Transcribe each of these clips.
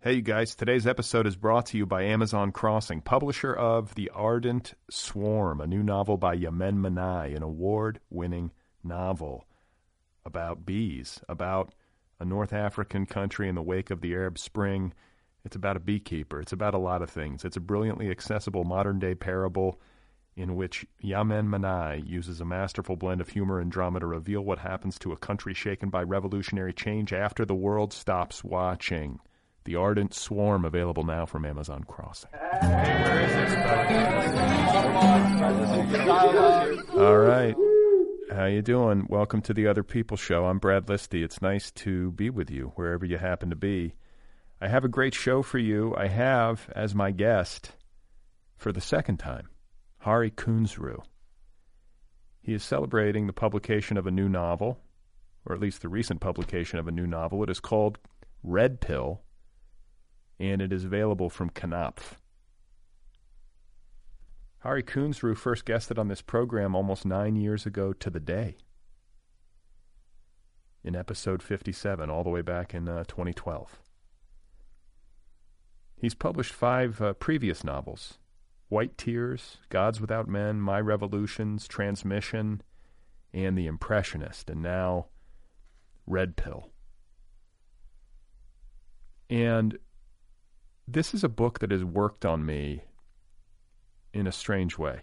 Hey, you guys. Today's episode is brought to you by Amazon Crossing, publisher of The Ardent Swarm, a new novel by Yamen Manai, an award-winning novel about bees, about a North African country in the wake of the Arab Spring. It's about a beekeeper. It's about a lot of things. It's a brilliantly accessible modern-day parable in which Yamen Manai uses a masterful blend of humor and drama to reveal what happens to a country shaken by revolutionary change after the world stops watching. The Ardent Swarm, available now from Amazon Crossing. All right. How you doing? Welcome to the Other People Show. I'm Brad Listy. It's nice to be with you wherever you happen to be. I have a great show for you. I have, as my guest, for the second time, Hari Kunzru. He is celebrating the publication of a new novel, or at least the recent publication of a new novel. It is called Red Pill, and it is available from Knopf. Hari Kunzru first guested on this program almost 9 years ago to the day, in episode 57, all the way back in 2012. He's published 5 previous novels: White Tears, Gods Without Men, My Revolutions, Transmission, and The Impressionist, and now Red Pill. And this is a book that has worked on me in a strange way.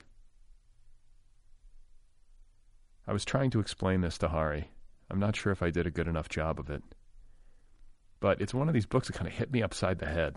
I was trying to explain this to Hari. I'm not sure if I did a good enough job of it. But it's one of these books that kind of hit me upside the head.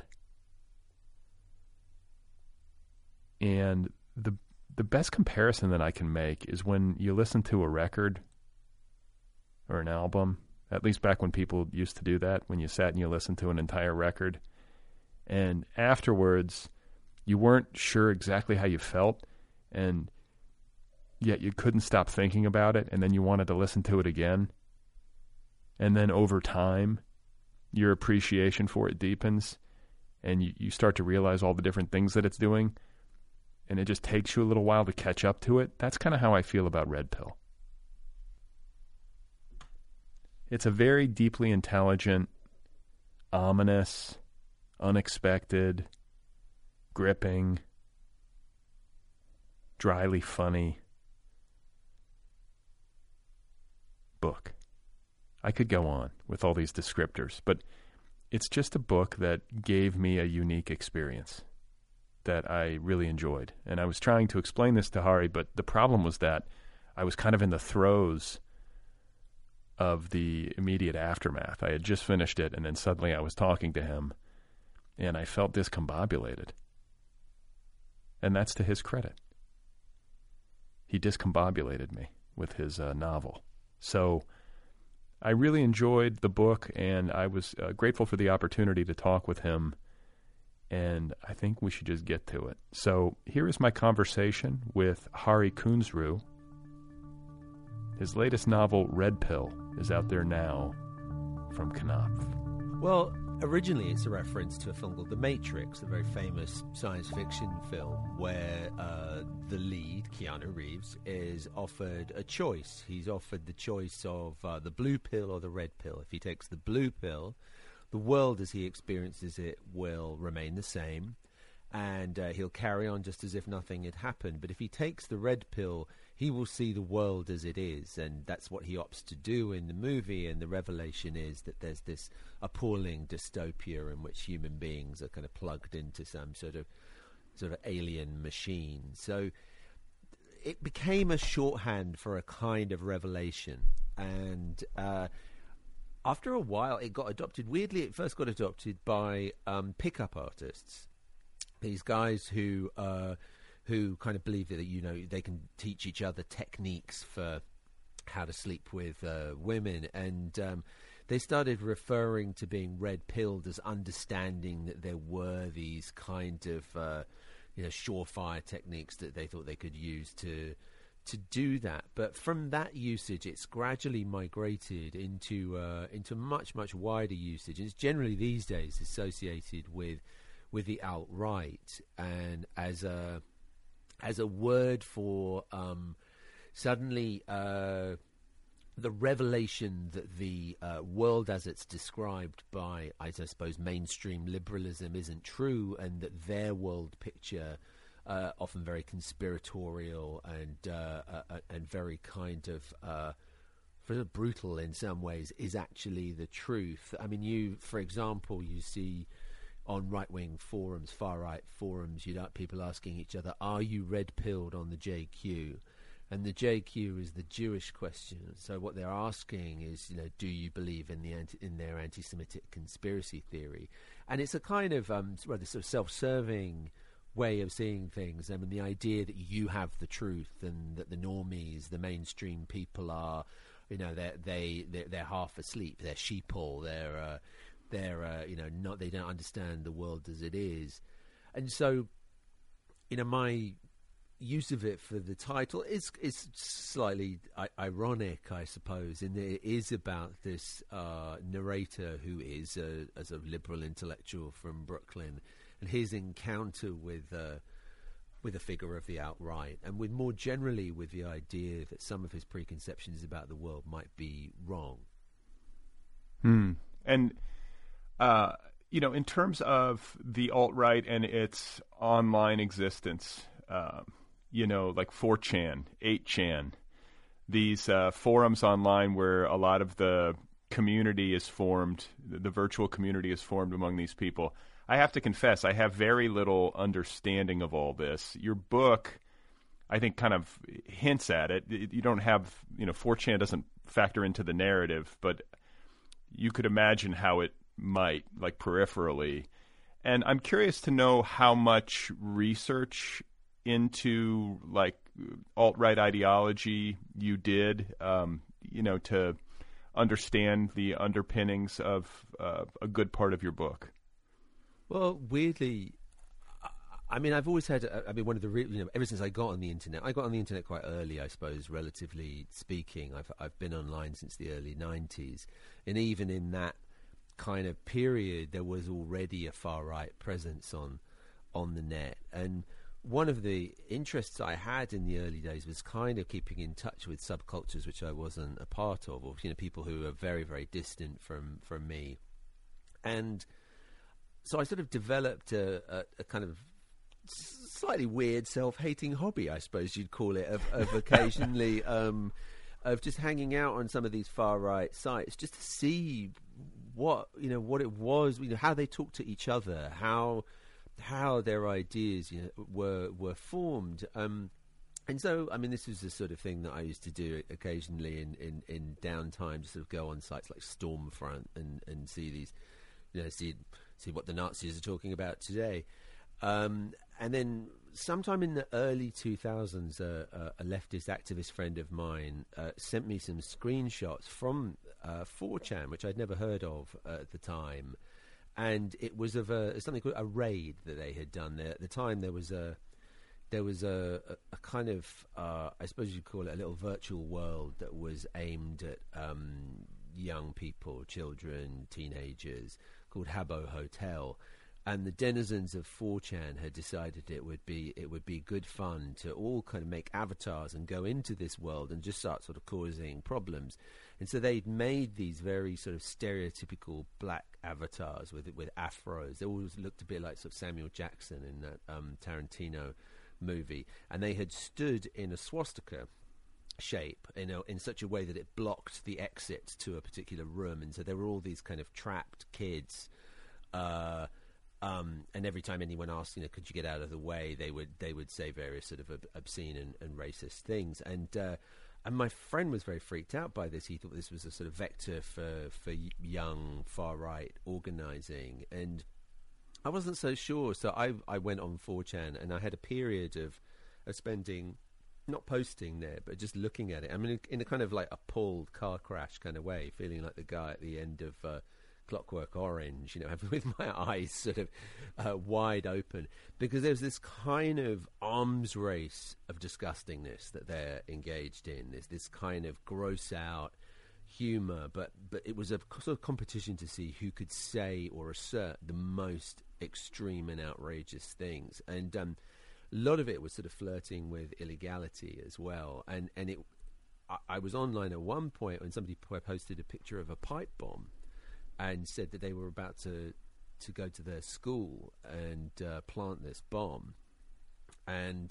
And the best comparison that I can make is when you listen to a record or an album, at least back when people used to do that, when you sat and you listened to an entire record, and afterwards you weren't sure exactly how you felt, and yet you couldn't stop thinking about it, and then you wanted to listen to it again. And then over time, your appreciation for it deepens, and you start to realize all the different things that it's doing, and it just takes you a little while to catch up to it. That's kind of how I feel about Red Pill. It's a very deeply intelligent, ominous, unexpected, gripping, dryly funny book. I could go on with all these descriptors, but it's just a book that gave me a unique experience that I really enjoyed. And I was trying to explain this to Hari, but the problem was that I was kind of in the throes of the immediate aftermath. I had just finished it, and then suddenly I was talking to him, and I felt discombobulated. And that's to his credit. He discombobulated me with his novel. So I really enjoyed the book, and I was grateful for the opportunity to talk with him, and I think we should just get to it. So here is my conversation with Hari Kunzru. His latest novel, Red Pill, is out there now from Knopf. Well, originally it's a reference to a film called The Matrix, a very famous science fiction film where the lead, Keanu Reeves, is offered a choice. He's offered the choice of the blue pill or the red pill. If he takes the blue pill, the world as he experiences it will remain the same, and he'll carry on just as if nothing had happened. But if he takes the red pill, he will see the world as it is, and that's what he opts to do in the movie. And the revelation is that there's this appalling dystopia in which human beings are kind of plugged into some sort of alien machine. So it became a shorthand for a kind of revelation, and after a while it got adopted. Weirdly, it first got adopted by pickup artists, these guys who kind of believe that they can teach each other techniques for how to sleep with women, and they started referring to being red-pilled as understanding that there were these kind of surefire techniques that they thought they could use to do that. But from that usage, it's gradually migrated into much, much wider usage. It's generally these days associated with the alt-right, and as a word for suddenly the revelation that the world as it's described by, I suppose, mainstream liberalism isn't true, and that their world picture, often very conspiratorial and very kind of brutal in some ways, is actually the truth. I mean, for example, you see on right-wing forums, far-right forums, people asking each other, "Are you red-pilled on the JQ?" And the JQ is the Jewish question. So what they're asking is, do you believe in their anti-Semitic conspiracy theory? And it's a kind of rather sort of self-serving way of seeing things. I mean, the idea that you have the truth and that the normies, the mainstream people are, they're half asleep, they're sheeple, they don't understand the world as it is. And so, my use of it for the title is slightly ironic, I suppose, in that it is about this narrator who is a liberal intellectual from Brooklyn, and his encounter with a figure of the alt-right, and with more generally with the idea that some of his preconceptions about the world might be wrong. And in terms of the alt-right and its online existence, like 4chan, 8chan, these forums online where a lot of the community is formed, the virtual community is formed among these people. I have to confess, I have very little understanding of all this. Your book, I think, kind of hints at it. You don't have, 4chan doesn't factor into the narrative, but you could imagine how it might, like peripherally. And I'm curious to know how much research into like alt-right ideology you did, to understand the underpinnings of a good part of your book. Well, weirdly, I mean, I've always had. One of the ever since I got on the internet quite early, I suppose, relatively speaking. I've been online since the early '90s, and even in that kind of period, there was already a far right presence on the net. And one of the interests I had in the early days was kind of keeping in touch with subcultures which I wasn't a part of, or people who are very, very distant from me. And so I sort of developed a kind of slightly weird self-hating hobby, I suppose you'd call it, of occasionally of just hanging out on some of these far-right sites just to see what it was, how they talk to each other, how their ideas were formed. And so, I mean, this was the sort of thing that I used to do occasionally in downtime, to sort of go on sites like Stormfront and see these, see what the Nazis are talking about today. And then sometime in the early 2000s, a leftist activist friend of mine sent me some screenshots from 4chan, which I'd never heard of at the time. And it was of something called a raid that they had done there. At the time, there was a kind of, I suppose you'd call it a little virtual world that was aimed at young people, children, teenagers, called Habbo Hotel. And the denizens of 4chan had decided it would be good fun to all kind of make avatars and go into this world and just start sort of causing problems. And so they'd made these very sort of stereotypical black avatars with afros. They always looked a bit like sort of Samuel Jackson in that Tarantino movie. And they had stood in a swastika shape, in such a way that it blocked the exit to a particular room. And so there were all these kind of trapped kids. And every time anyone asked, could you get out of the way, they would say various sort of obscene and racist things. And my friend was very freaked out by this. He thought this was a sort of vector for young far-right organizing. And I wasn't so sure. So I went on 4chan, and I had a period of spending, not posting there, but just looking at it. I mean, in a kind of like appalled car crash kind of way, feeling like the guy at the end of Clockwork Orange, with my eyes sort of wide open, because there's this kind of arms race of disgustingness that they're engaged in. There's this kind of gross out humor, but it was a sort of competition to see who could say or assert the most extreme and outrageous things. And a lot of it was sort of flirting with illegality as well. And I was online at one point when somebody posted a picture of a pipe bomb and said that they were about to go to their school and plant this bomb. And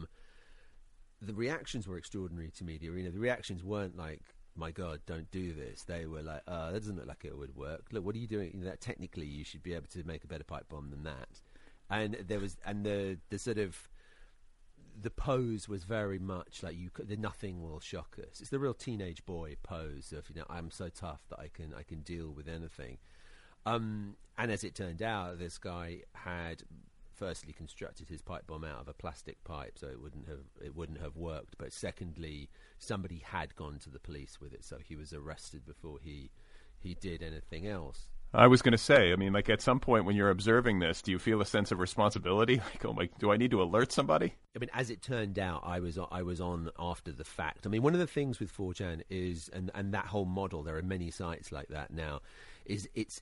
the reactions were extraordinary to media. You know, the reactions weren't like, my God, don't do this. They were like, that doesn't look like it would work. Look, what are you doing? You know, that technically you should be able to make a better pipe bomb than that. And there was, and the sort of, the pose was very much like nothing will shock us. It's the real teenage boy pose of, you know, I'm so tough that I can deal with anything. And as it turned out, this guy had firstly constructed his pipe bomb out of a plastic pipe, so it wouldn't have worked. But secondly, somebody had gone to the police with it, so he was arrested before he did anything else. I was going to say, I mean, like at some point when you're observing this, do you feel a sense of responsibility? Like, oh my, do I need to alert somebody? I mean, as it turned out, I was on after the fact. I mean, one of the things with 4chan is, and that whole model, there are many sites like that now, is it's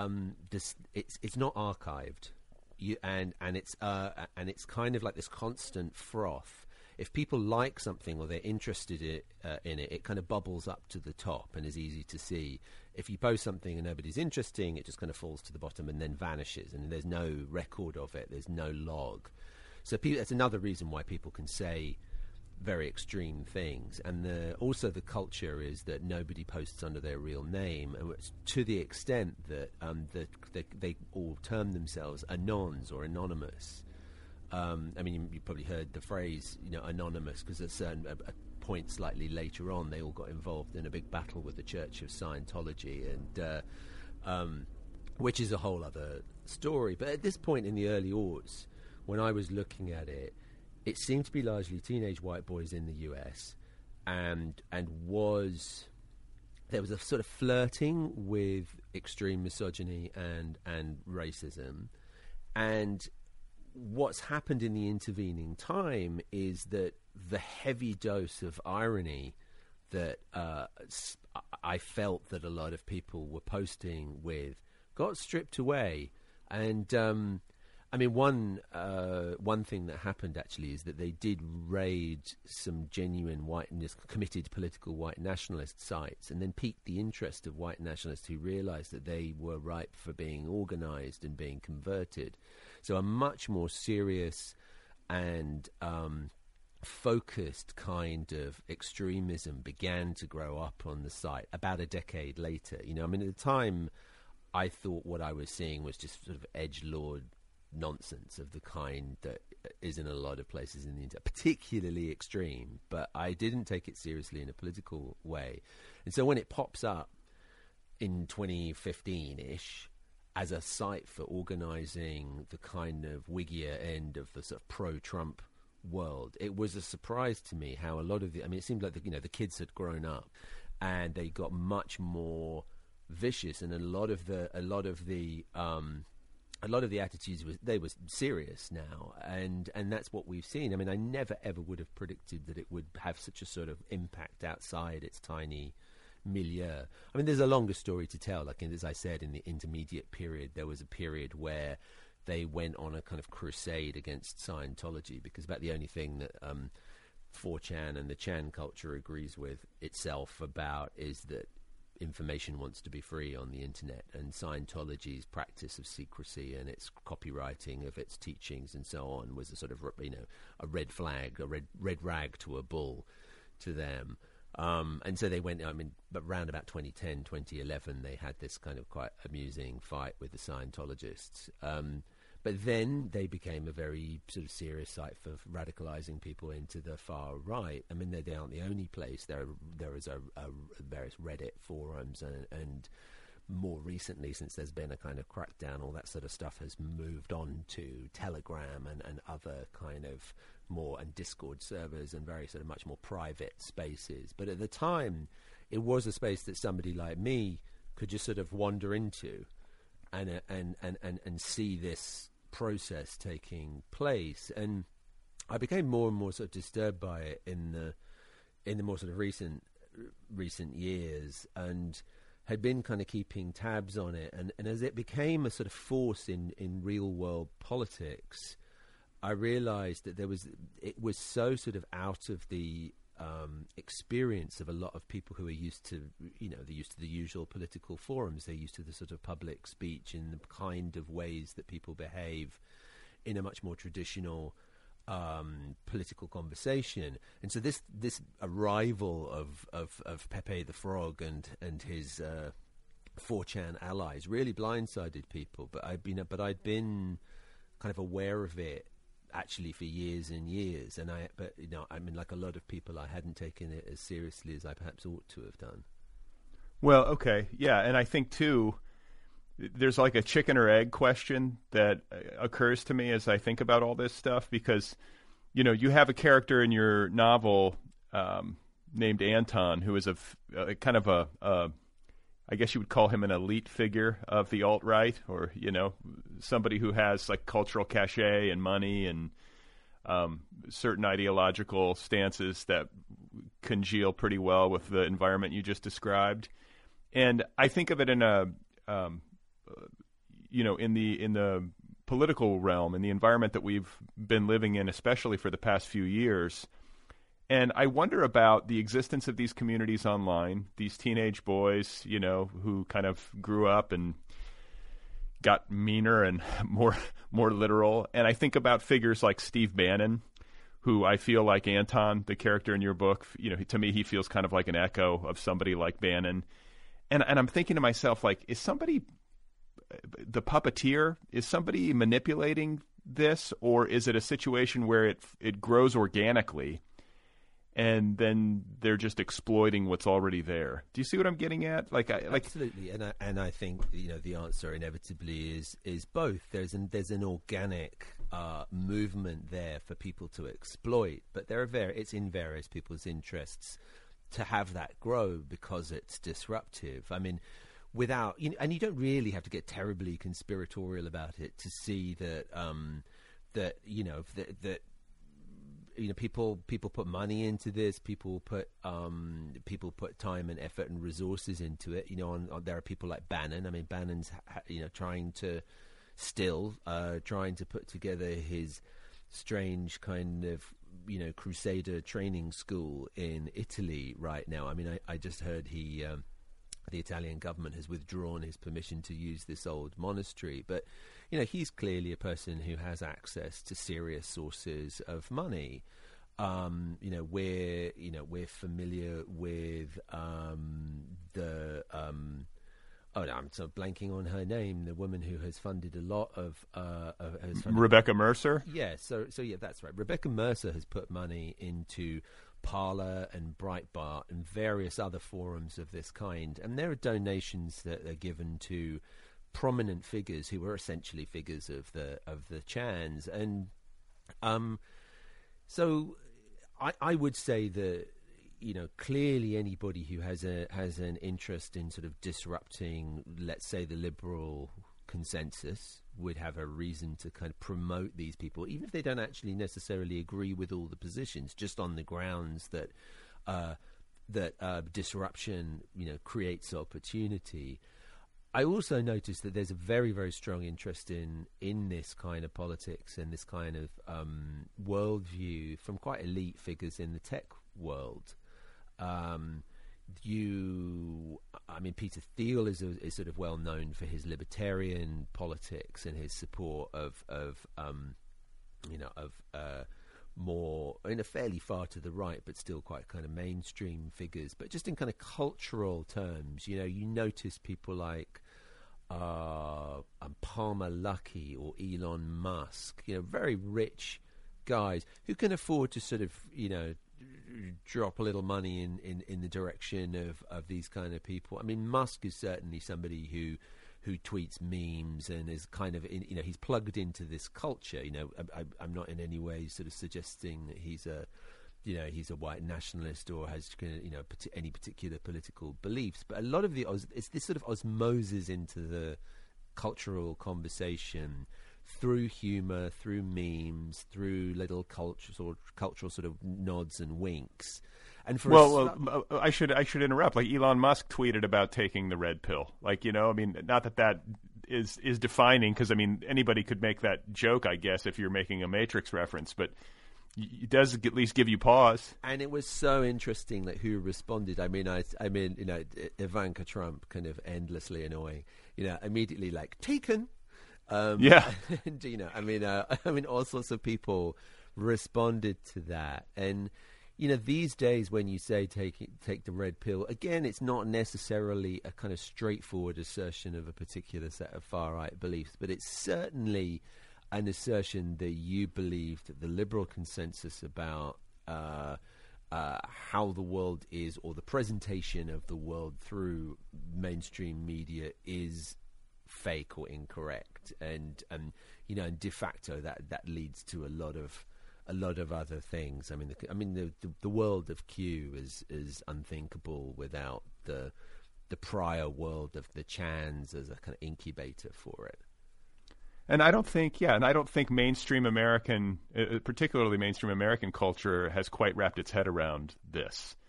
not archived. And it's kind of like this constant froth. If people like something or they're interested in it, it kind of bubbles up to the top and is easy to see. If you post something and nobody's interested, it just kind of falls to the bottom and then vanishes, and there's no record of it. There's no log. So that's another reason why people can say very extreme things. And also the culture is that nobody posts under their real name, and to the extent that they all term themselves anons or anonymous. I mean, you probably heard the phrase, you know, anonymous, because at certain point slightly later on, they all got involved in a big battle with the Church of Scientology, and which is a whole other story. But at this point in the early aughts, when I was looking at it, it seemed to be largely teenage white boys in the US, and there was a sort of flirting with extreme misogyny and racism. And what's happened in the intervening time is that the heavy dose of irony that I felt that a lot of people were posting with got stripped away. And I mean, one thing that happened actually is that they did raid some genuine committed political white nationalist sites, and then piqued the interest of white nationalists who realised that they were ripe for being organised and being converted. So a much more serious and focused kind of extremism began to grow up on the site about a decade later. You know, I mean, at the time, I thought what I was seeing was just sort of edgelord nonsense of the kind that is in a lot of places in the internet, particularly extreme, but I didn't take it seriously in a political way. And so when it pops up in 2015-ish as a site for organising the kind of wiggier end of the sort of pro-Trump world, it was a surprise to me how a lot of it seemed like the kids had grown up and they got much more vicious, and a lot of the attitudes were serious now, and that's what we've seen. I mean, I never ever would have predicted that it would have such a sort of impact outside its tiny milieu. I mean, there's a longer story to tell. Like, as I said, in the intermediate period, there was a period where they went on a kind of crusade against Scientology, because about the only thing that 4chan and the Chan culture agrees with itself about is that information wants to be free on the internet, and Scientology's practice of secrecy and its copywriting of its teachings and so on was a sort of a red flag, a red rag to a bull to them. And so they went, but around about 2010, 2011, they had this kind of quite amusing fight with the Scientologists. But then they became a very sort of serious site for radicalizing people into the far right. I mean, they aren't the only place. There is various Reddit forums, and more recently, since there's been a kind of crackdown, all that sort of stuff has moved on to Telegram and other kind of more, and Discord servers and very sort of much more private spaces. But at the time, it was a space that somebody like me could just sort of wander into and see this process taking place. And I became more and more sort of disturbed by it in the more sort of recent years, and had been kind of keeping tabs on it. And as it became a sort of force in real world politics, I realized that it was so sort of out of the experience of a lot of people who are used to, they're used to the usual political forums. They're used to the sort of public speech and the kind of ways that people behave in a much more traditional political conversation. And so this arrival of Pepe the Frog and his 4chan allies really blindsided people. But I'd been kind of aware of it actually for years and years, and like a lot of people, I hadn't taken it as seriously as I perhaps ought to have done. Well, okay, yeah, and I think too, there's like a chicken or egg question that occurs to me as I think about all this stuff, because you have a character in your novel named Anton, who is a kind of a I guess you would call him an elite figure of the alt-right, or, somebody who has like cultural cachet and money and certain ideological stances that congeal pretty well with the environment you just described. And I think of it in a, in the political realm, in the environment that we've been living in, especially for the past few years. And I wonder about the existence of these communities online, these teenage boys, who kind of grew up and got meaner and more literal. And I think about figures like Steve Bannon, who I feel like Anton, the character in your book, to me, he feels kind of like an echo of somebody like Bannon. And I'm thinking to myself, like, is somebody, the puppeteer, is somebody manipulating this, or is it a situation where it grows organically? And then they're just exploiting what's already there. Do you see what I'm getting at? Absolutely, and I think the answer inevitably is both. There's an organic movement there for people to exploit, but it's in various people's interests to have that grow because it's disruptive. I mean, without and you don't really have to get terribly conspiratorial about it to see that people put money into this. People put time and effort and resources into it. There are people like Bannon. I mean, Bannon's trying to put together his strange kind of crusader training school in Italy right now. I mean, I just heard the Italian government has withdrawn his permission to use this old monastery, but he's clearly a person who has access to serious sources of money. We're familiar with I'm sort of blanking on her name. The woman who has funded a lot of Rebecca Mercer. Yeah, so yeah, that's right. Rebecca Mercer has put money into Parler and Breitbart and various other forums of this kind, and there are donations that are given to prominent figures who were essentially figures of the Chans, and so I would say that clearly anybody who has an interest in sort of disrupting, let's say, the liberal consensus would have a reason to kind of promote these people, even if they don't actually necessarily agree with all the positions, just on the grounds that disruption creates opportunity. I also noticed that there's a very, very strong interest in this kind of politics and this kind of worldview from quite elite figures in the tech world. Peter Thiel is sort of well known for his libertarian politics and his support of more fairly far to the right, but still quite kind of mainstream figures. But just in kind of cultural terms, you notice people like Palmer Luckey or Elon Musk, very rich guys who can afford to sort of drop a little money in the direction of these kind of people. I mean, Musk is certainly somebody who tweets memes and is kind of he's plugged into this culture. I'm not in any way sort of suggesting that he's a white nationalist or has any particular political beliefs, but a lot of it's this sort of osmosis into the cultural conversation through humor, through memes, through little cultural sort of nods and winks. And I should interrupt. Like, Elon Musk tweeted about taking the red pill. Like, not that is defining, because anybody could make that joke, I guess, if you're making a Matrix reference. But it does at least give you pause. And it was so interesting that who responded. I mean, Ivanka Trump, kind of endlessly annoying. Immediately like taken. Yeah. And all sorts of people responded to that. And these days when you say take the red pill, again, it's not necessarily a kind of straightforward assertion of a particular set of far right beliefs, but it's certainly an assertion that you believe that the liberal consensus about how the world is, or the presentation of the world through mainstream media, is fake or incorrect, and de facto that leads to a lot of other things. The world of Q is unthinkable without the prior world of the Chans as a kind of incubator for it. And I don't think mainstream American, particularly mainstream American culture, has quite wrapped its head around this.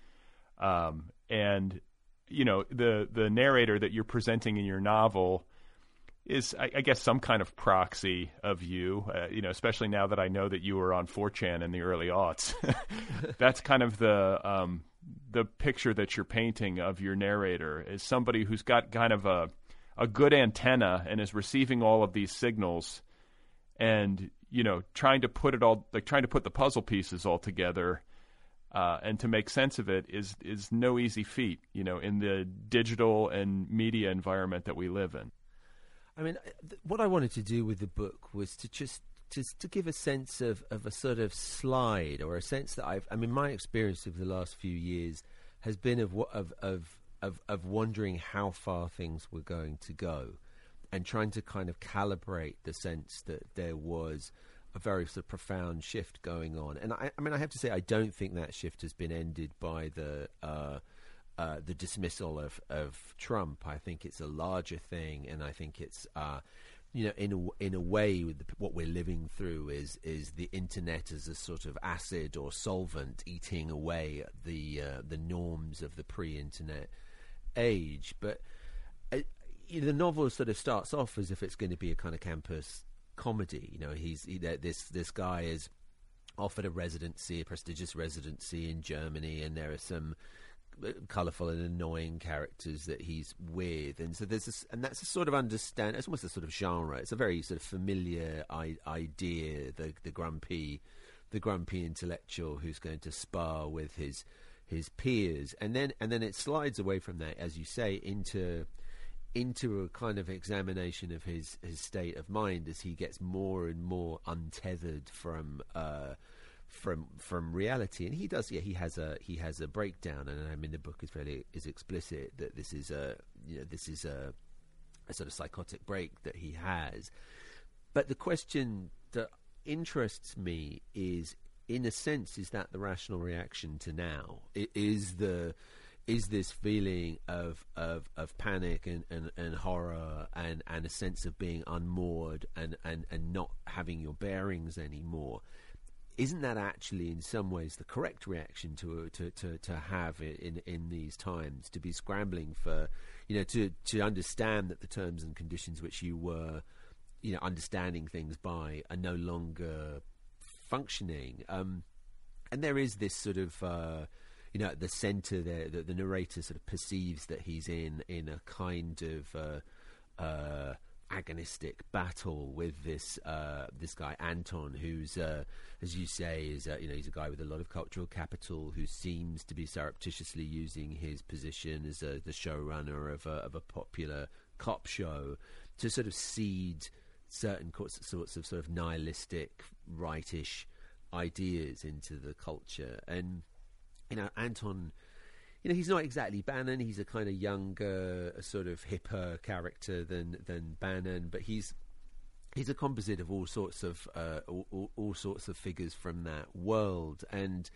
And the narrator that you're presenting in your novel is, I guess, some kind of proxy of you. Especially now that I know that you were on 4chan in the early aughts. That's kind of the picture that you're painting of your narrator, is somebody who's got kind of a good antenna and is receiving all of these signals, and trying to put the puzzle pieces all together, and to make sense of it is no easy feat, in the digital and media environment that we live in. What I wanted to do with the book was to just to give a sense of a sort of slide, or a sense that my experience of the last few years has been of wondering how far things were going to go, and trying to kind of calibrate the sense that there was a very sort of profound shift going on. And I have to say, I don't think that shift has been ended by the dismissal of Trump. I think it's a larger thing, and I think it's in a way, what we're living through is the internet as a sort of acid or solvent eating away at the norms of the pre-internet age. But the novel sort of starts off as if it's going to be a kind of campus comedy. This guy is offered a prestigious residency in Germany, and there are some colourful and annoying characters that he's with, and so that's a sort of it's almost a sort of genre. It's a very sort of familiar idea, the grumpy intellectual who's going to spar with his peers, and then it slides away from that, as you say, into a kind of examination of his state of mind as he gets more and more untethered from reality. And he does, he has a breakdown, and the book is explicit that this is a sort of psychotic break that he has. But the question that interests me is, in a sense, is that the rational reaction to now? Is this feeling of panic and horror and a sense of being unmoored and not having your bearings anymore? Isn't that actually, in some ways, the correct reaction to have in these times? To be scrambling for, to understand that the terms and conditions which you were, understanding things by, are no longer functioning. And there is this sort of, at the centre there, the narrator sort of perceives that he's in a kind of agonistic battle with this guy Anton, who's as you say is he's a guy with a lot of cultural capital, who seems to be surreptitiously using his position as the showrunner of a popular cop show to sort of seed certain sorts of sort of nihilistic rightish ideas into the culture. And Anton, he's not exactly Bannon. He's a kind of younger, a sort of hipper character than Bannon, but he's a composite of all sorts of figures from that world. And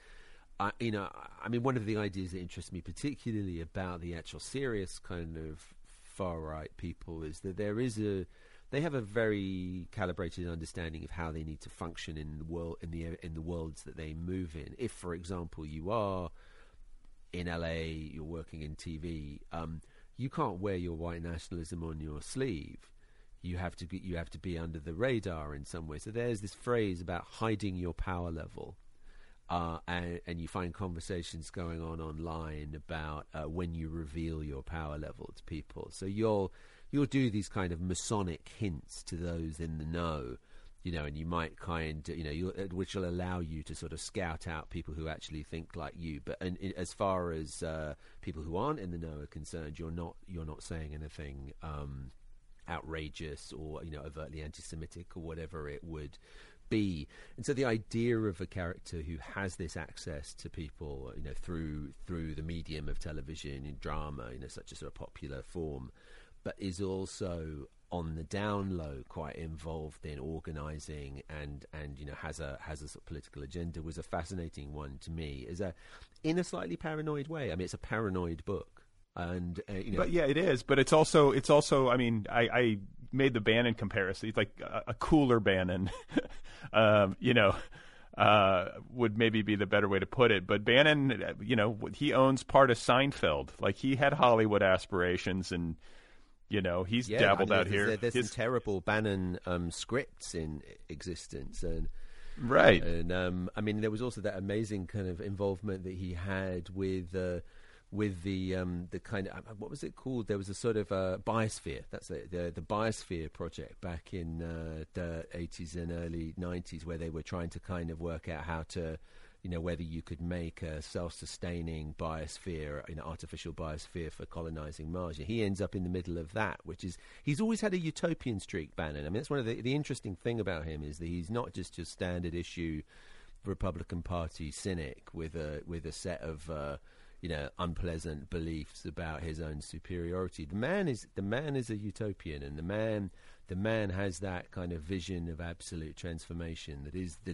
one of the ideas that interests me particularly about the actual serious kind of far right people is that they have a very calibrated understanding of how they need to function in the world, in the worlds that they move in. If, for example, you are in LA, you're working in TV, you can't wear your white nationalism on your sleeve. You have to be under the radar in some way. So there's this phrase about hiding your power level, and you find conversations going on online about when you reveal your power level to people. So you'll do these kind of Masonic hints to those in the know, and you might which will allow you to sort of scout out people who actually think like you. But as far as people who aren't in the know are concerned, you're not saying anything outrageous or overtly anti-Semitic or whatever it would be. And so the idea of a character who has this access to people, through the medium of television and drama, such a sort of popular form, but is also on the down low quite involved in organising and has a sort of political agenda, was a fascinating one to me. In a slightly paranoid way. I mean, it's a paranoid book. And but yeah, it is. But it's also. I mean, I made the Bannon comparison. It's like a cooler Bannon, would maybe be the better way to put it. But Bannon, he owns part of Seinfeld. Like, he had Hollywood aspirations, and he's dabbled out here. There's some terrible Bannon scripts in existence, and right. And I mean, there was also that amazing kind of involvement that he had with the kind of, what was it called? There was a sort of Biosphere. That's it, the Biosphere project back in the 80s and early 90s, where they were trying to kind of work out how to, whether you could make a self-sustaining biosphere, artificial biosphere for colonizing Mars. He ends up in the middle of that, which is, he's always had a utopian streak, Bannon. I mean, that's one of the interesting thing about him, is that he's not just your standard issue Republican Party cynic with a set of unpleasant beliefs about his own superiority. The man is a utopian, and the man has that kind of vision of absolute transformation that is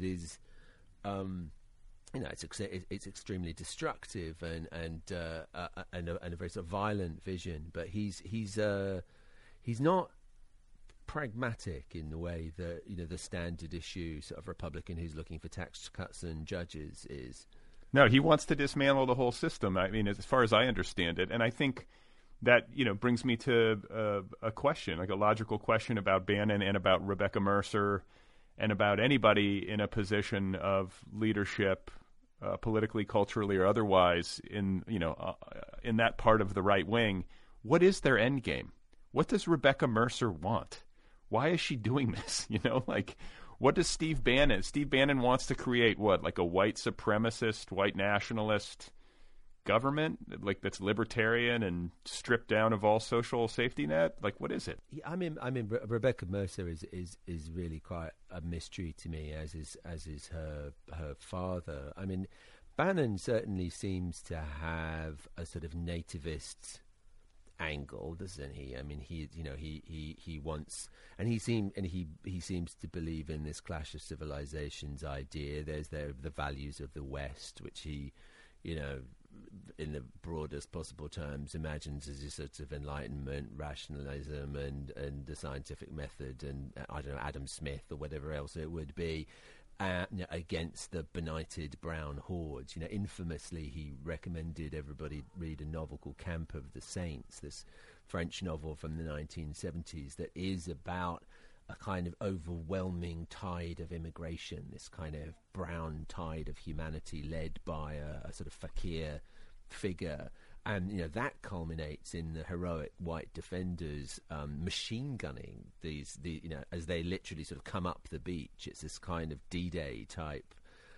it's extremely destructive and a very sort of violent vision. But he's not pragmatic in the way that the standard issue sort of Republican who's looking for tax cuts and judges is. No, he wants to dismantle the whole system. I mean, as far as I understand it, and I think that brings me to a question, like a logical question about Bannon and about Rebecca Mercer, and about anybody in a position of leadership, politically, culturally, or otherwise, in that part of the right wing. What is their end game? What does Rebecca Mercer want? Why is she doing this? What does Steve Bannon? Steve Bannon wants to create what, like a white supremacist, white nationalist government, like that's libertarian and stripped down of all social safety net? Like, what is it? I mean, Rebecca Mercer is really quite a mystery to me, as is her father. I mean, Bannon certainly seems to have a sort of nativist angle, doesn't he? I mean, he wants, and he seems to believe in this clash of civilizations idea. There's the values of the West, which he, in the broadest possible terms, imagines as a sort of Enlightenment, rationalism, and the scientific method, and I don't know, Adam Smith or whatever else it would be. Against the benighted brown hordes. Infamously, he recommended everybody read a novel called Camp of the Saints, this French novel from the 1970s that is about a kind of overwhelming tide of immigration, this kind of brown tide of humanity led by a sort of fakir figure. And that culminates in the heroic white defenders machine gunning these as they literally sort of come up the beach. It's this kind of D-Day type,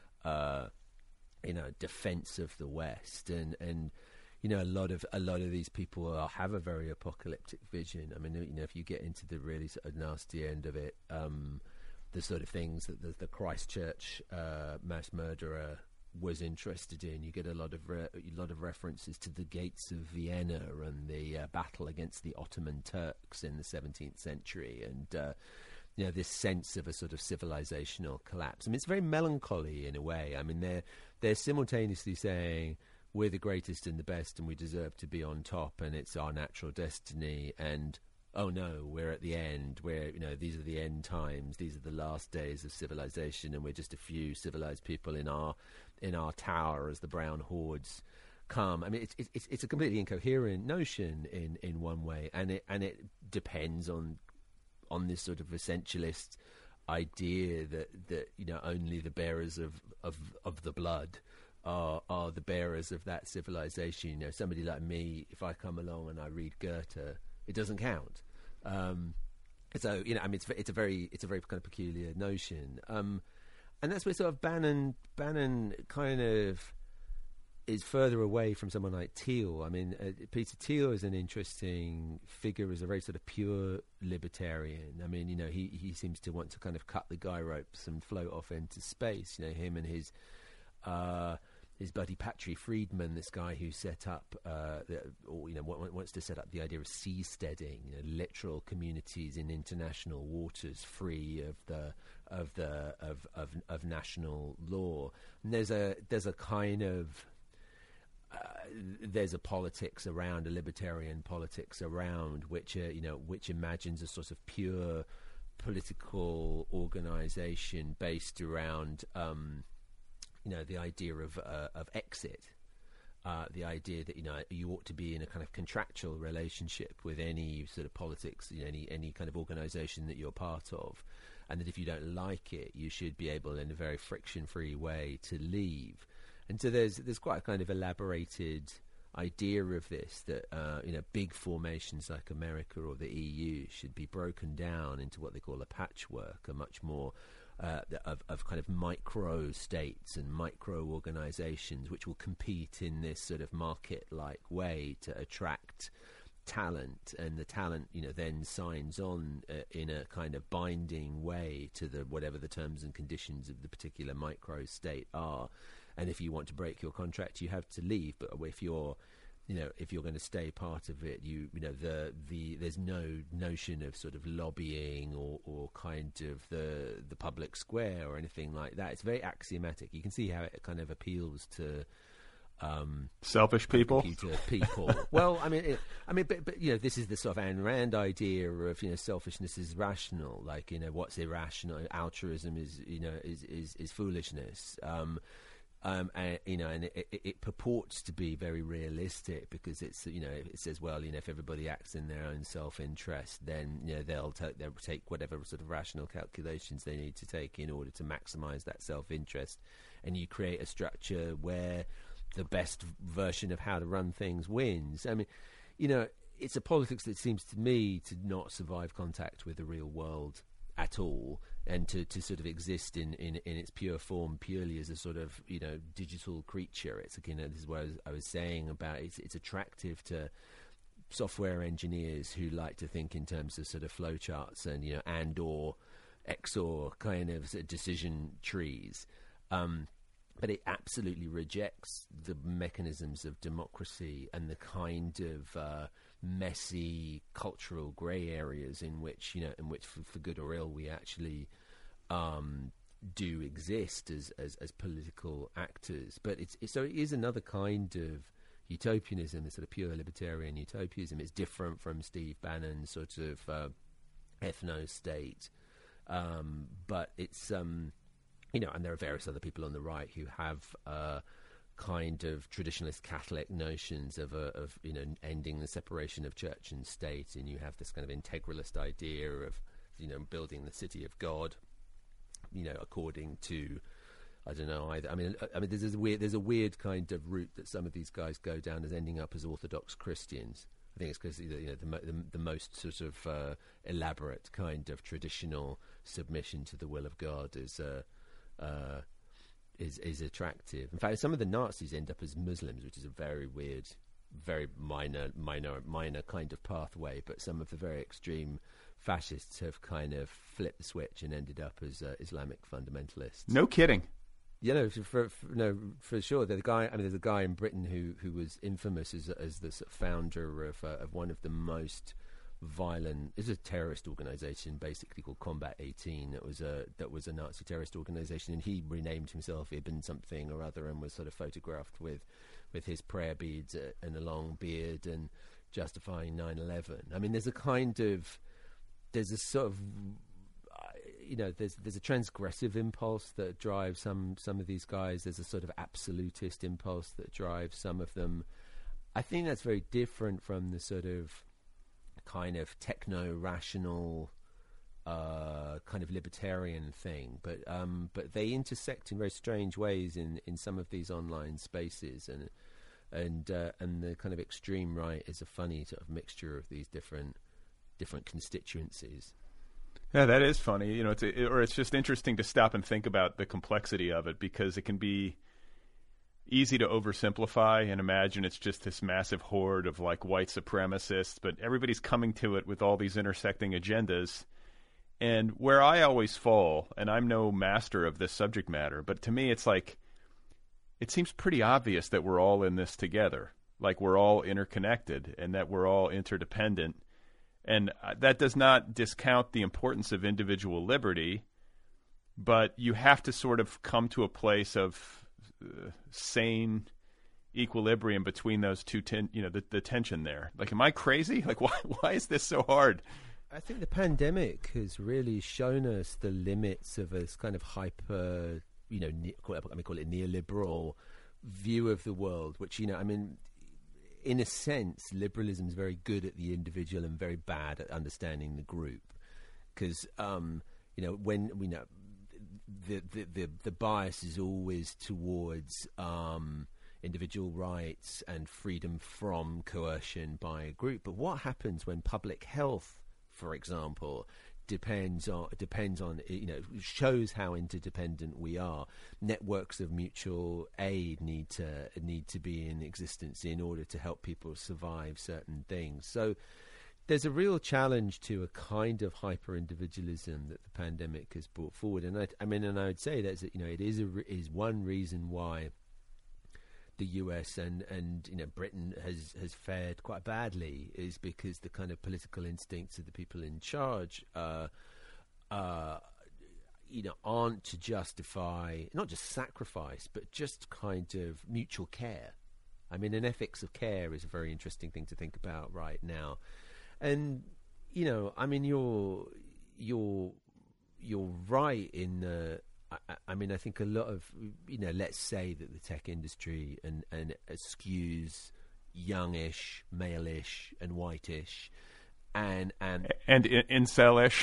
defense of the West, and a lot of these people have a very apocalyptic vision. I mean, if you get into the really sort of nasty end of it, the sort of things that the Christchurch mass murderer was interested in. You get a lot of references to the gates of Vienna and the battle against the Ottoman Turks in the 17th century, and this sense of a sort of civilizational collapse. I mean, it's very melancholy in a way. I mean, they're simultaneously saying we're the greatest and the best, and we deserve to be on top, and it's our natural destiny, and oh no, we're at the end, these are the end times, these are the last days of civilization, and we're just a few civilized people in our tower as the brown hordes come. I mean, it's a completely incoherent notion in one way, and it depends on this sort of essentialist idea that only the bearers of the blood are the bearers of that civilization. Somebody like me, if I come along and I read Goethe, it doesn't count. So it's a very kind of peculiar notion, and that's where sort of Bannon kind of is further away from someone like Thiel. I mean, Peter Thiel is an interesting figure as a very sort of pure libertarian. I mean, he seems to want to kind of cut the guy ropes and float off into space. Him and his buddy Patry Friedman, this guy who set up, wants to set up the idea of seasteading, literal communities in international waters, free of national law. And there's a kind of there's a politics around, a libertarian politics around, which imagines a sort of pure political organization based around the idea of exit, the idea that you ought to be in a kind of contractual relationship with any sort of politics, any kind of organization that you're part of, and that if you don't like it, you should be able in a very friction-free way to leave. And so there's quite a kind of elaborated idea of this, that big formations like America or the EU should be broken down into what they call a patchwork, a much more of kind of micro states and micro organizations which will compete in this sort of market-like way to attract talent, and the talent then signs on in a kind of binding way to whatever the terms and conditions of the particular micro state are. And if you want to break your contract, you have to leave. But if you're going to stay part of it, there's no notion of sort of lobbying or kind of the public square or anything like that. It's very axiomatic. You can see how it kind of appeals to selfish people. Well, but this is the sort of Ayn Rand idea of selfishness is rational. Like what's irrational? Altruism is foolishness. And it purports to be very realistic, because it's it says, well, if everybody acts in their own self-interest, then they'll take whatever sort of rational calculations they need to take in order to maximize that self-interest, and you create a structure where the best version of how to run things wins. I mean, it's a politics that seems to me to not survive contact with the real world at all, and to sort of exist in its pure form purely as a sort of digital creature. It's this is what I was saying about it's attractive to software engineers who like to think in terms of sort of flowcharts and and or XOR kind of decision trees, but it absolutely rejects the mechanisms of democracy and the kind of messy cultural grey areas in which for good or ill we actually do exist as political actors. But it is another kind of utopianism, a sort of pure libertarian utopianism. It's different from Steve Bannon's sort of ethno-state, but it's and there are various other people on the right who have kind of traditionalist Catholic notions of ending the separation of church and state, and you have this kind of integralist idea of building the city of God, according to I don't know. I mean, there's a weird kind of route that some of these guys go down as ending up as Orthodox Christians. I think it's because the most sort of elaborate kind of traditional submission to the will of God is attractive. In fact, some of the Nazis end up as Muslims, which is a very weird, very minor kind of pathway. But some of the very extreme fascists have kind of flipped the switch and ended up as Islamic fundamentalists. No kidding. For sure. There's a guy in Britain who was infamous as the sort of founder of one of the most violent. It's a terrorist organization basically called Combat 18. That was a Nazi terrorist organization, and he renamed himself Ibn something or other, and was sort of photographed with his prayer beads and a long beard and justifying 9/11. I mean, there's a sort of there's a transgressive impulse that drives some of these guys. There's a sort of absolutist impulse that drives some of them. I think that's very different from the sort of kind of techno-rational kind of libertarian thing, but they intersect in very strange ways in some of these online spaces, and the kind of extreme right is a funny sort of mixture of these different constituencies. Yeah, that is funny. You know, it's just interesting to stop and think about the complexity of it, because it can be easy to oversimplify and imagine it's just this massive horde of like white supremacists, but everybody's coming to it with all these intersecting agendas. And where I always fall, and I'm no master of this subject matter, but to me it's like, it seems pretty obvious that we're all in this together. Like we're all interconnected and that we're all interdependent. And that does not discount the importance of individual liberty, but you have to sort of come to a place of sane equilibrium between those two, the tension there. Like, am I crazy? Like, why is this so hard? I think the pandemic has really shown us the limits of this kind of hyper, call it neoliberal view of the world, which, in a sense, liberalism is very good at the individual and very bad at understanding the group. Because, when we know the bias is always towards individual rights and freedom from coercion by a group. But what happens when public health, for example, depends on shows how interdependent we are? Networks of mutual aid need to be in existence in order to help people survive certain things. So there's a real challenge to a kind of hyper individualism that the pandemic has brought forward, and I would say that it is one reason why the US and Britain has fared quite badly, is because the kind of political instincts of the people in charge aren't to justify not just sacrifice but just kind of mutual care. I mean, an ethics of care is a very interesting thing to think about right now. And you're right in I think a lot of let's say that the tech industry and skews youngish, male-ish, and whitish, and incel-ish.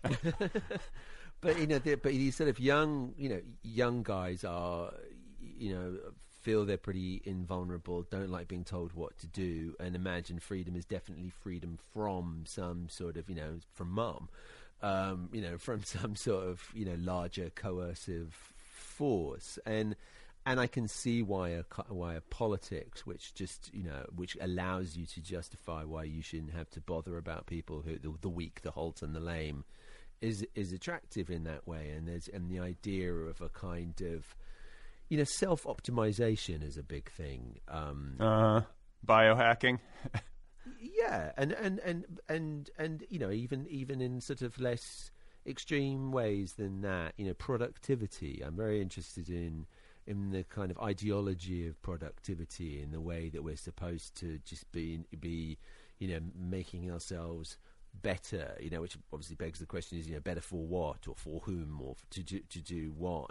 but these sort of young guys are feel they're pretty invulnerable, don't like being told what to do, and imagine freedom is definitely freedom from some sort of, from mum, from some sort of, larger coercive force. And I can see why a politics which just, which allows you to justify why you shouldn't have to bother about people who, the weak, the halt, and the lame, is attractive in that way. And the idea of a kind of, self-optimization is a big thing. Biohacking. Yeah, and even in sort of less extreme ways than that, productivity. I'm very interested in the kind of ideology of productivity, in the way that we're supposed to just be making ourselves better, which obviously begs the question is, better for what, or for whom, or to do what,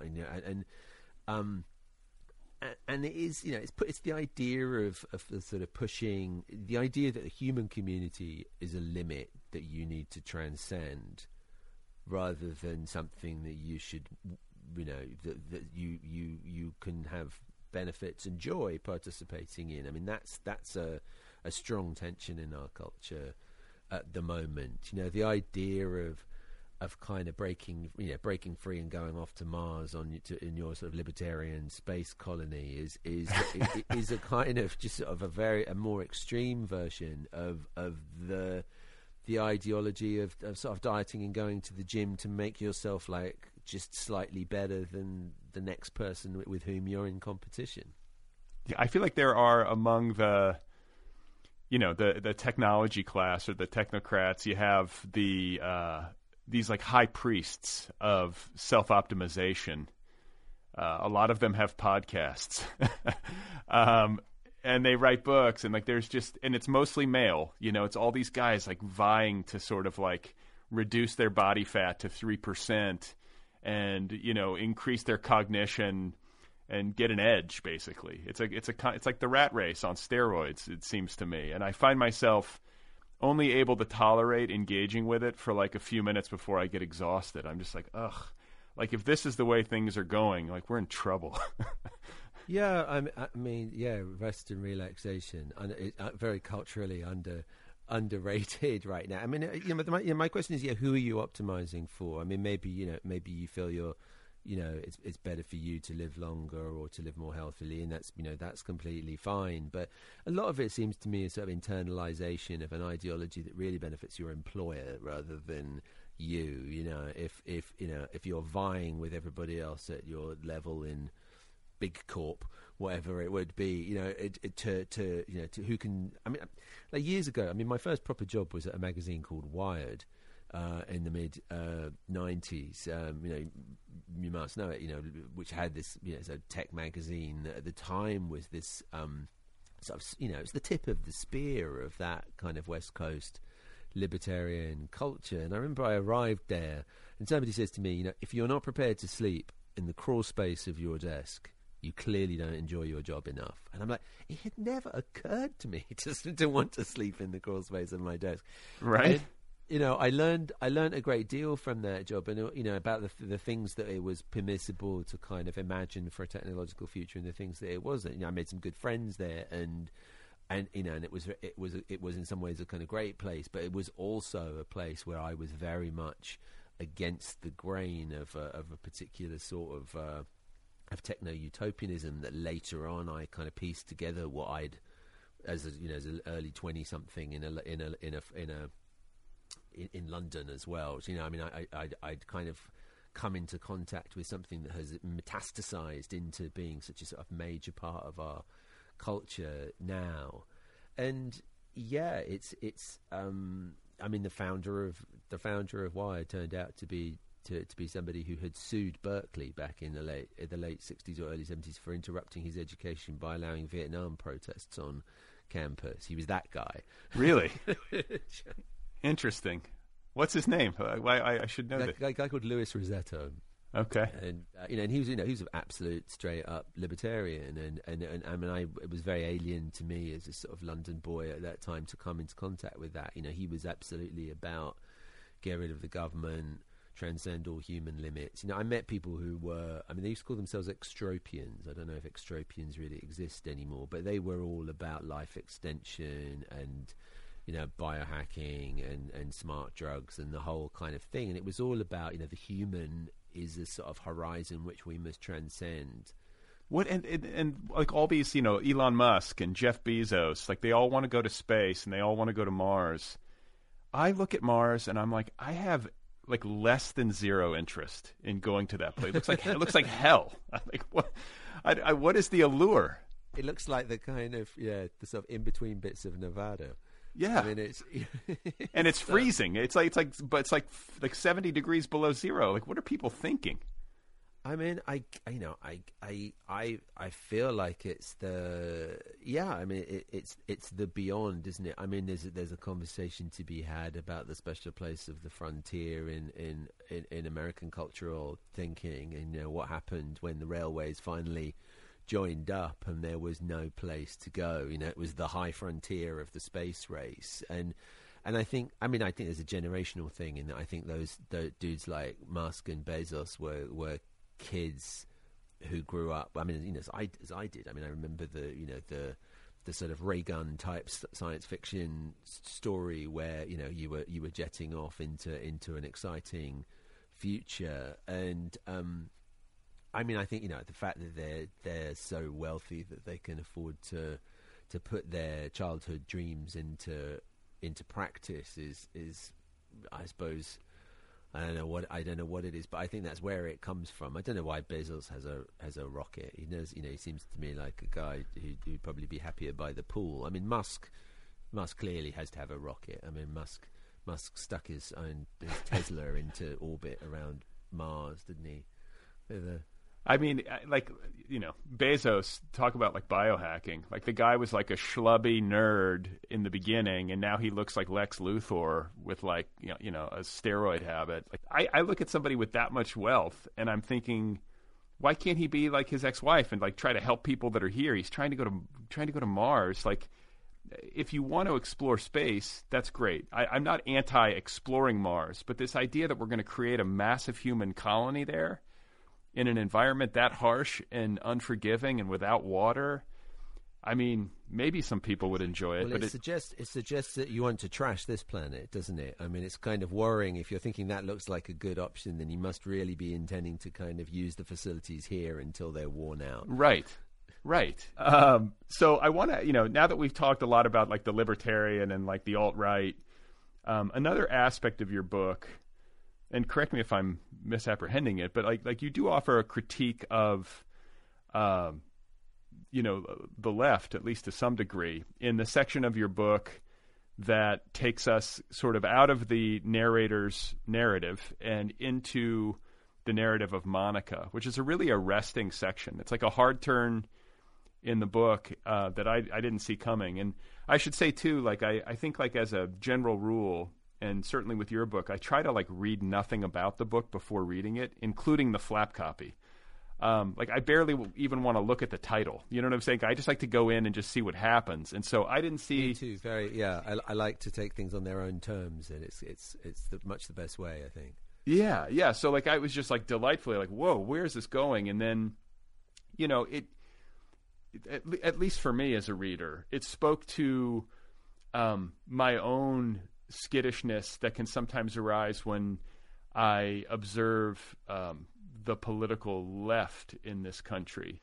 and it is, it's the idea of the sort of pushing the idea that the human community is a limit that you need to transcend, rather than something that you should, that you can have benefits and joy participating in. I mean, that's a strong tension in our culture at the moment. The idea of kind of breaking free and going off to Mars in your sort of libertarian space colony is a kind of just sort of a more extreme version of the ideology of sort of dieting and going to the gym to make yourself like just slightly better than the next person with whom you're in competition. Yeah, I feel like there are among the technology class or the technocrats, you have these like high priests of self-optimization. A lot of them have podcasts, and they write books, and like there's just, and it's mostly male. It's all these guys like vying to sort of like reduce their body fat to 3%, and increase their cognition and get an edge. Basically, it's like the rat race on steroids. It seems to me, and I find myself only able to tolerate engaging with it for like a few minutes before I get exhausted. I'm just like, ugh. Like, if this is the way things are going, like, we're in trouble. Yeah, I mean, yeah, rest and relaxation, and very culturally underrated right now. I mean, my question is, who are you optimizing for? I mean, maybe you feel it's better for you to live longer or to live more healthily, and that's completely fine. But a lot of it seems to me is sort of internalization of an ideology that really benefits your employer rather than you. If you're vying with everybody else at your level in big corp, whatever it would be, to who can. I mean, like years ago, I mean, my first proper job was at a magazine called Wired in the mid 90s. You must know it, which had this, so tech magazine that at the time was this sort of, it's the tip of the spear of that kind of West Coast libertarian culture. And I remember I arrived there, and somebody says to me, if you're not prepared to sleep in the crawl space of your desk, you clearly don't enjoy your job enough. And I'm like, it had never occurred to me to want to sleep in the crawl space of my desk. Right. And, I learned a great deal from that job, and about the things that it was permissible to kind of imagine for a technological future, and the things that it wasn't. I made some good friends there, and it was in some ways a kind of great place, but it was also a place where I was very much against the grain of a particular sort of techno-utopianism that later on I kind of pieced together what I'd as an early 20-something in London as well. I'd kind of come into contact with something that has metastasized into being such a sort of major part of our culture now. And yeah, it's the founder of Wired turned out to be somebody who had sued Berkeley back in the late 60s or early 70s for interrupting his education by allowing Vietnam protests on campus. He was that guy. Really? Interesting. What's his name? I should know that. A guy called Louis Rosetto. Okay. And and he was he was an absolute straight up libertarian, and I mean it was very alien to me as a sort of London boy at that time to come into contact with that. He was absolutely about get rid of the government, transcend all human limits. I met people who were, they used to call themselves extropians. I don't know if extropians really exist anymore, but they were all about life extension and biohacking and smart drugs and the whole kind of thing. And it was all about the human is a sort of horizon which we must transcend. What and like all these, Elon Musk and Jeff Bezos, like they all want to go to space and they all want to go to Mars. I look at Mars and I'm like, I have like less than zero interest in going to that place. It looks like hell. I'm like, what? What is the allure? It looks like the kind of the sort of in between bits of Nevada. Yeah, I mean it's and it's freezing. It's like 70 degrees below zero. Like, what are people thinking? I mean, I feel like it's it's the beyond, isn't it? I mean, there's a conversation to be had about the special place of the frontier in American cultural thinking, and what happened when the railways finally joined up and there was no place to go. It was the high frontier of the space race, and I think there's a generational thing in that. I think those dudes like Musk and Bezos were kids who grew up. I mean, as I did. I mean, I remember the sort of ray gun type science fiction story where you were jetting off into an exciting future. And I mean, I think the fact that they're so wealthy that they can afford to put their childhood dreams into practice is I suppose. I don't know what it is, but I think that's where it comes from. I don't know why Bezos has a rocket. He knows, he seems to me like a guy who'd probably be happier by the pool. I mean, Musk clearly has to have a rocket. I mean, Musk stuck his Tesla into orbit around Mars, didn't he? I mean, Bezos, talk about like biohacking. Like the guy was like a schlubby nerd in the beginning, and now he looks like Lex Luthor with like a steroid habit. Like I look at somebody with that much wealth, and I'm thinking, why can't he be like his ex-wife and like try to help people that are here? He's trying to go to Mars. Like if you want to explore space, that's great. I'm not anti-exploring Mars, but this idea that we're going to create a massive human colony there in an environment that harsh and unforgiving and without water, I mean, maybe some people would enjoy it. Well, but it suggests that you want to trash this planet, doesn't it? I mean, it's kind of worrying. If you're thinking that looks like a good option, then you must really be intending to kind of use the facilities here until they're worn out. Right. So I want to, now that we've talked a lot about like the libertarian and like the alt-right, another aspect of your book, and correct me if I'm misapprehending it, but like you do offer a critique of, the left, at least to some degree, in the section of your book that takes us sort of out of the narrator's narrative and into the narrative of Monica, which is a really arresting section. It's like a hard turn in the book that I didn't see coming. And I should say, too, like I think like as a general rule, and certainly with your book, I try to like read nothing about the book before reading it, including the flap copy. Like I barely even want to look at the title. You know what I'm saying? I just like to go in and just see what happens. And so I didn't see. Me too. I like to take things on their own terms, and it's much the best way, I think. Yeah. So like I was just like delightfully like, whoa, where is this going? And then, at least for me as a reader, it spoke to my own skittishness that can sometimes arise when I observe the political left in this country.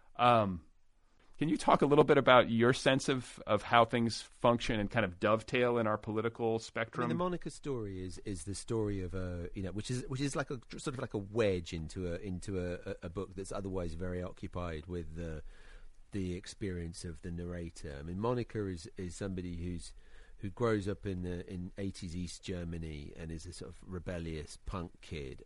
Can you talk a little bit about your sense of how things function and kind of dovetail in our political spectrum? I mean, the Monica story is the story of which is like a sort of like a wedge into a book that's otherwise very occupied with the experience of the narrator. I mean, Monica is somebody who grows up in 80s East Germany and is a sort of rebellious punk kid,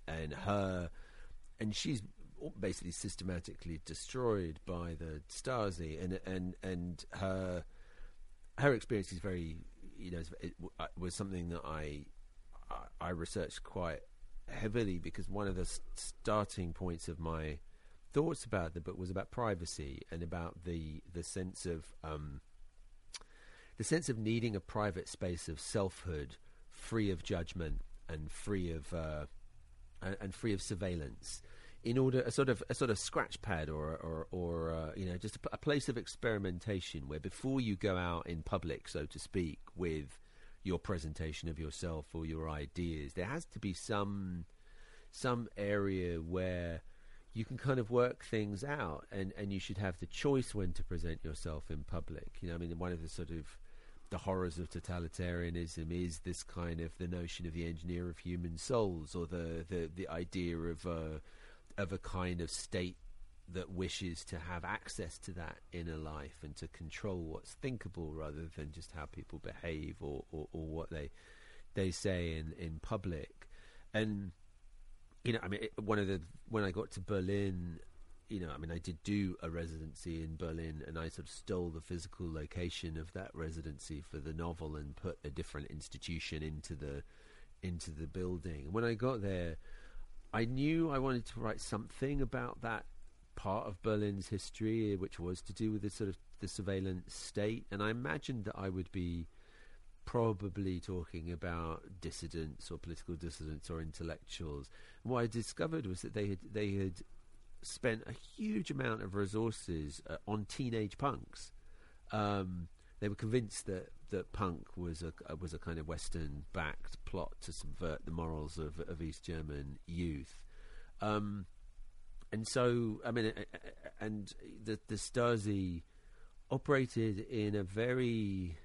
and she's basically systematically destroyed by the Stasi, and her experience is very, it was something that I researched quite heavily, because one of the starting points of my thoughts about the book was about privacy and about the sense of needing a private space of selfhood, free of judgment and free of surveillance, in order a sort of scratch pad or just a place of experimentation where before you go out in public, so to speak, with your presentation of yourself or your ideas, there has to be some area where you can kind of work things out, and you should have the choice when to present yourself in public. I mean, one of the sort of the horrors of totalitarianism is this kind of the notion of the engineer of human souls, or the idea of a kind of state that wishes to have access to that inner life and to control what's thinkable rather than just how people behave or what they say in public. And I mean, when I got to Berlin, I mean, I did do a residency in Berlin, and I sort of stole the physical location of that residency for the novel and put a different institution into the building. And when I got there, I knew I wanted to write something about that part of Berlin's history, which was to do with the sort of the surveillance state. And I imagined that I would be probably talking about dissidents or political dissidents or intellectuals. And what I discovered was that they had spent a huge amount of resources on teenage punks. They were convinced that punk was a kind of Western-backed plot to subvert the morals of East German youth. And so, I mean, and the Stasi operated in a very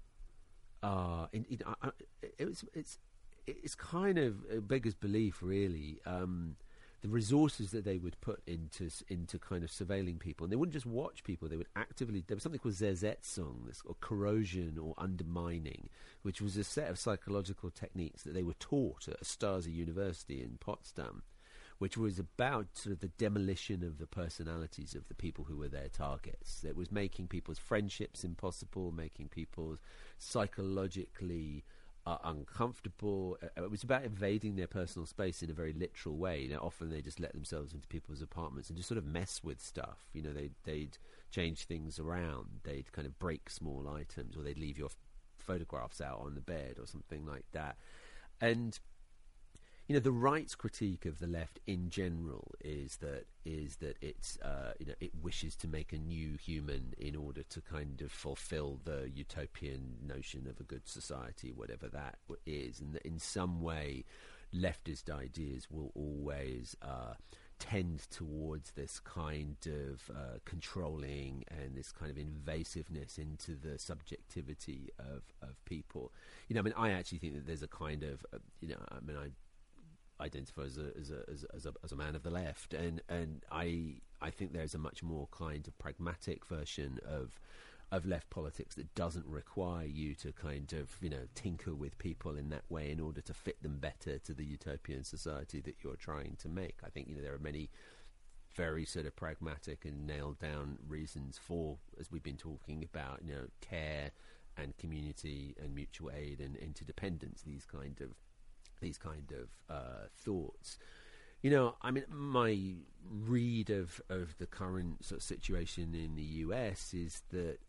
it's kind of beggars belief, really. The resources that they would put into kind of surveilling people, and they wouldn't just watch people; they would actively. There was something called Zersetzung, or corrosion or undermining, which was a set of psychological techniques that they were taught at a Stasi university in Potsdam, which was about sort of the demolition of the personalities of the people who were their targets. It was making people's friendships impossible, making people psychologically uncomfortable. It was about invading their personal space in a very literal way. You know, often they just let themselves into people's apartments and just sort of mess with stuff. You know, they'd change things around. They'd kind of break small items, or they'd leave your photographs out on the bed or something like that. And you know, the right's critique of the left in general is that it's you know, it wishes to make a new human in order to kind of fulfill the utopian notion of a good society, whatever that is, and that in some way leftist ideas will always tend towards this kind of controlling and this kind of invasiveness into the subjectivity of people. You know, I mean, I actually think that there's a kind of you know, I mean, I identify as a man of the left, and I think there's a much more kind of pragmatic version of left politics that doesn't require you to kind of, you know, tinker with people in that way in order to fit them better to the utopian society that you're trying to make. I think, you know, there are many very sort of pragmatic and nailed down reasons for, as we've been talking about, you know, care and community and mutual aid and interdependence, these kind of thoughts. You know, I mean, my read of the current sort of situation in the US is that,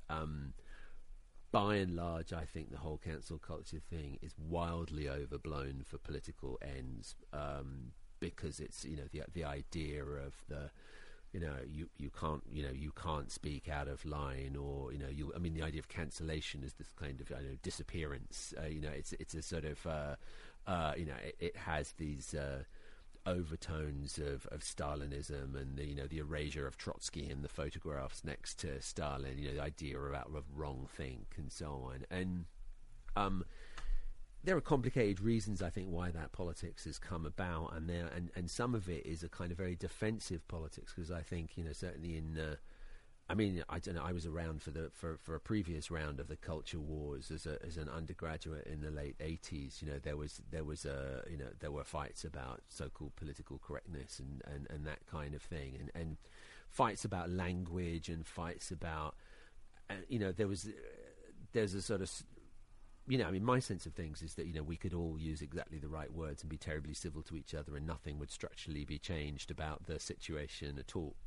by and large, I think the whole cancel culture thing is wildly overblown for political ends, because it's, you know, the idea of the, you know, you can't speak out of line, or, you know, I mean, the idea of cancellation is this kind of, I don't know, disappearance. You know, it's a sort of, you know, it has these overtones of Stalinism and the, you know, the erasure of Trotsky in the photographs next to Stalin. You know, the idea about wrong think and so on. And there are complicated reasons, I think, why that politics has come about, and some of it is a kind of very defensive politics, because I think, you know, certainly in I mean, I don't know, I was around for a previous round of the culture wars as an undergraduate in the late 80s. You know, there was you know, there were fights about so-called political correctness and that kind of thing, and fights about language, and fights about, you know, there's a sort of, you know, I mean, my sense of things is that, you know, we could all use exactly the right words and be terribly civil to each other, and nothing would structurally be changed about the situation at all.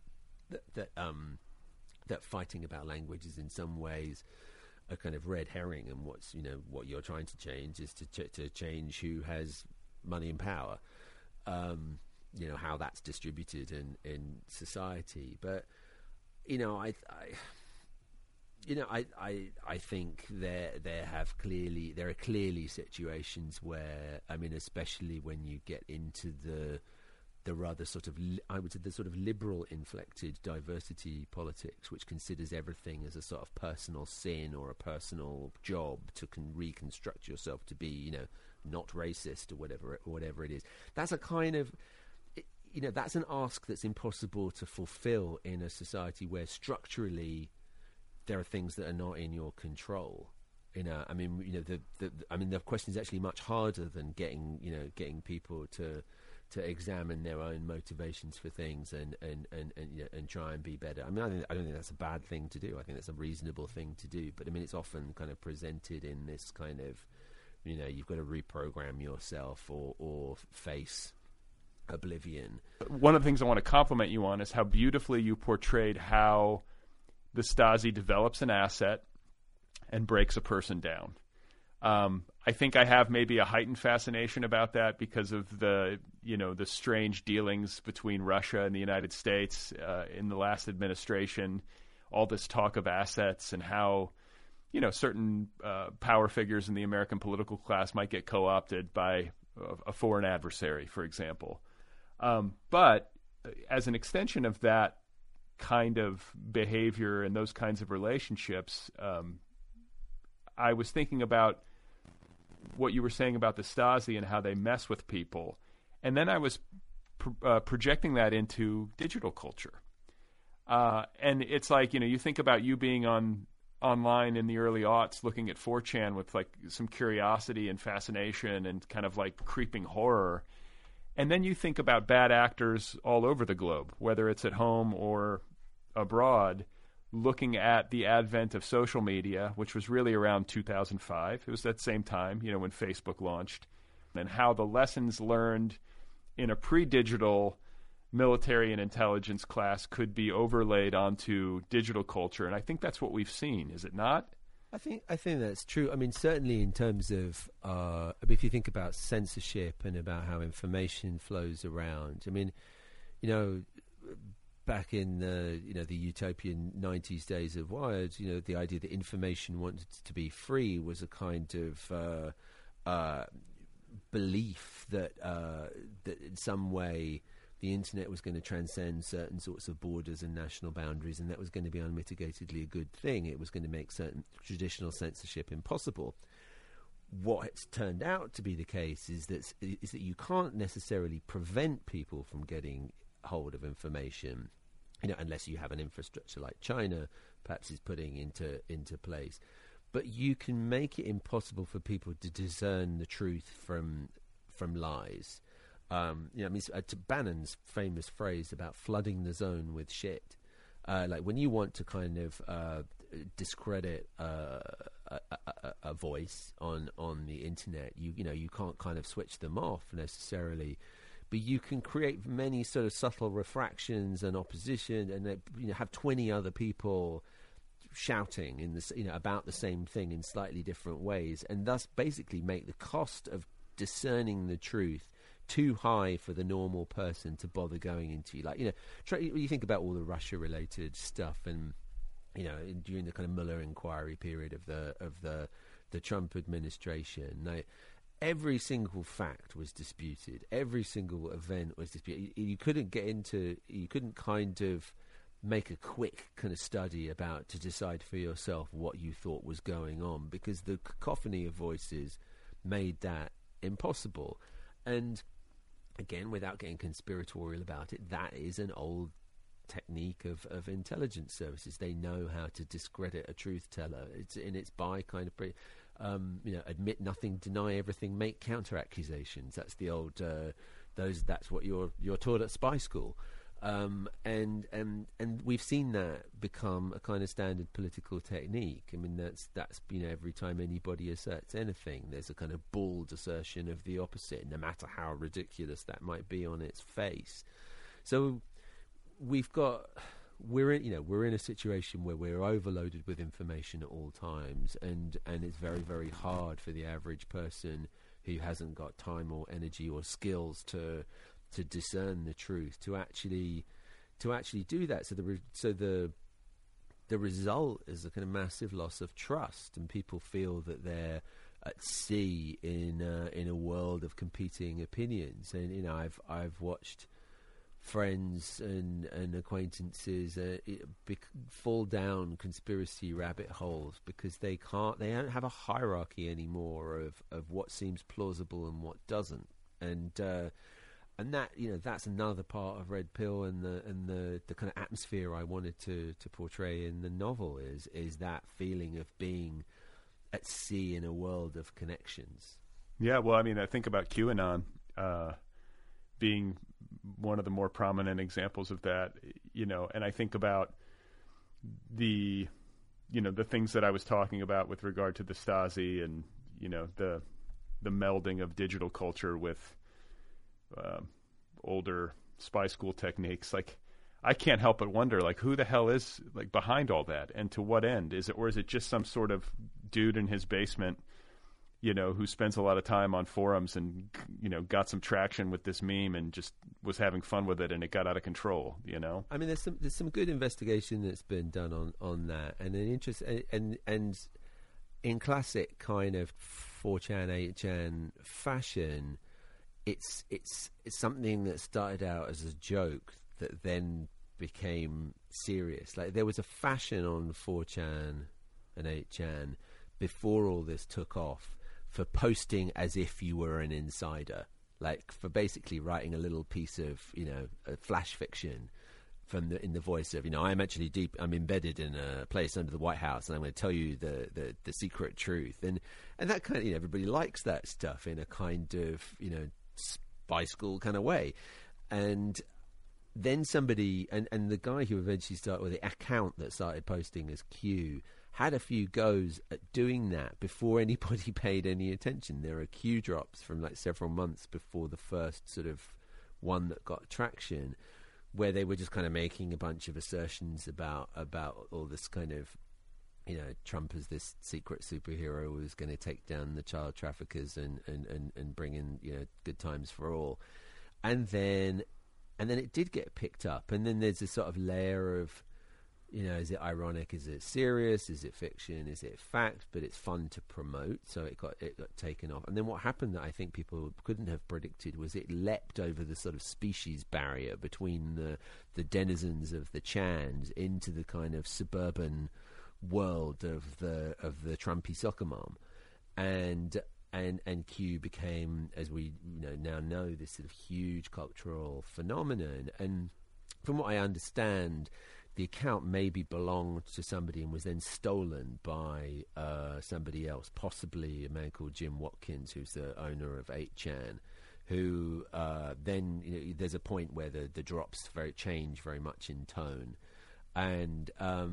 That fighting about language is in some ways a kind of red herring, and what's, you know, what you're trying to change is to change who has money and power, you know, how that's distributed in society. But, you know, I think there are clearly situations where, I mean, especially when you get into the rather sort of, I would say, the sort of liberal inflected diversity politics, which considers everything as a sort of personal sin or a personal job to reconstruct yourself to be, you know, not racist or whatever it is. That's a kind of, you know, that's an ask that's impossible to fulfill in a society where structurally there are things that are not in your control. You know, I mean, you know, the question is actually much harder than getting people to examine their own motivations for things and try and be better. I mean, I don't think that's a bad thing to do. I think that's a reasonable thing to do. But I mean, it's often kind of presented in this kind of, you know, you've got to reprogram yourself or face oblivion. One of the things I want to compliment you on is how beautifully you portrayed how the Stasi develops an asset and breaks a person down. I think I have maybe a heightened fascination about that because of the strange dealings between Russia and the United States in the last administration, all this talk of assets and how, you know, certain power figures in the American political class might get co-opted by a foreign adversary, for example. But as an extension of that kind of behavior and those kinds of relationships, I was thinking about what you were saying about the Stasi and how they mess with people. And then I was projecting that into digital culture. And it's like, you know, you think about you being online in the early aughts looking at 4chan with like some curiosity and fascination and kind of like creeping horror. And then you think about bad actors all over the globe, whether it's at home or abroad, looking at the advent of social media, which was really around 2005. It was that same time, when Facebook launched, and how the lessons learned in a pre-digital military and intelligence class could be overlaid onto digital culture. And I think that's what we've seen, is it not? I think that's true. I mean, certainly in terms of if you think about censorship and about how information flows around. I mean, back in the utopian 90s days of Wired, the idea that information wanted to be free was a kind of belief that in some way the internet was going to transcend certain sorts of borders and national boundaries, and that was going to be unmitigatedly a good thing. It was going to make certain traditional censorship impossible. What's turned out to be the case is that you can't necessarily prevent people from getting hold of information, unless you have an infrastructure like China perhaps is putting into place. But you can make it impossible for people to discern the truth from lies. To Bannon's famous phrase about flooding the zone with shit. Like when you want to kind of discredit a voice on the internet, you can't kind of switch them off necessarily, but you can create many sort of subtle refractions and opposition, and have 20 other people shouting in this, about the same thing in slightly different ways, and thus basically make the cost of discerning the truth too high for the normal person to bother going into. You think about all the Russia-related stuff, and during the kind of Mueller inquiry period of the Trump administration, every single fact was disputed, every single event was disputed. You couldn't kind of make a quick kind of study to decide for yourself what you thought was going on, because the cacophony of voices made that impossible. And again, without getting conspiratorial about it, that is an old technique of intelligence services. They know how to discredit a truth teller. It's by kind of admit nothing, deny everything, make counter accusations. That's the old that's what you're taught at spy school. And we've seen that become a kind of standard political technique. I mean, that's every time anybody asserts anything, there's a kind of bald assertion of the opposite, no matter how ridiculous that might be on its face. So we're in a situation where we're overloaded with information at all times, and it's very, very hard for the average person who hasn't got time or energy or skills to discern the truth to actually do that. So the result is a kind of massive loss of trust, and people feel that they're at sea in a world of competing opinions. And I've watched friends and acquaintances fall down conspiracy rabbit holes because they don't have a hierarchy anymore of what seems plausible and what doesn't. And that that's another part of Red Pill and the kind of atmosphere I wanted to portray in the novel is that feeling of being at sea in a world of connections. Yeah, well, I mean, I think about QAnon being one of the more prominent examples of that, and I think about the things that I was talking about with regard to the Stasi and the melding of digital culture with older spy school techniques. Like, I can't help but wonder, like, who the hell is behind all that, and to what end? Is it just some sort of dude in his basement, who spends a lot of time on forums and got some traction with this meme and just was having fun with it, and it got out of control? I mean, there's some good investigation that's been done on that, and an interest and in classic kind of 4chan 8chan fashion. It's something that started out as a joke that then became serious. Like, there was a fashion on 4chan and 8chan before all this took off for posting as if you were an insider, like for basically writing a little piece of a flash fiction in the voice of I'm embedded in a place under the White House, and I'm going to tell you the secret truth, and that kind of everybody likes that stuff in a kind of spy school kind of way, and then somebody, and the guy who eventually started, with the account that started posting as Q, had a few goes at doing that before anybody paid any attention. There are Q drops from like several months before the first sort of one that got traction, where they were just kind of making a bunch of assertions about all this kind of, you know, Trump as this secret superhero who was going to take down the child traffickers and bring in, you know, good times for all. And then it did get picked up. And then there's this sort of layer of, you know, is it ironic? Is it serious? Is it fiction? Is it fact? But it's fun to promote. So it got taken off. And then what happened that I think people couldn't have predicted was it leapt over the sort of species barrier between the denizens of the Chans into the kind of suburban world of the Trumpy soccer mom. And Q became, as we now know, this sort of huge cultural phenomenon. And from what I understand, the account maybe belonged to somebody and was then stolen by somebody else, possibly a man called Jim Watkins, who's the owner of 8chan, who then there's a point where the drops change very much in tone. And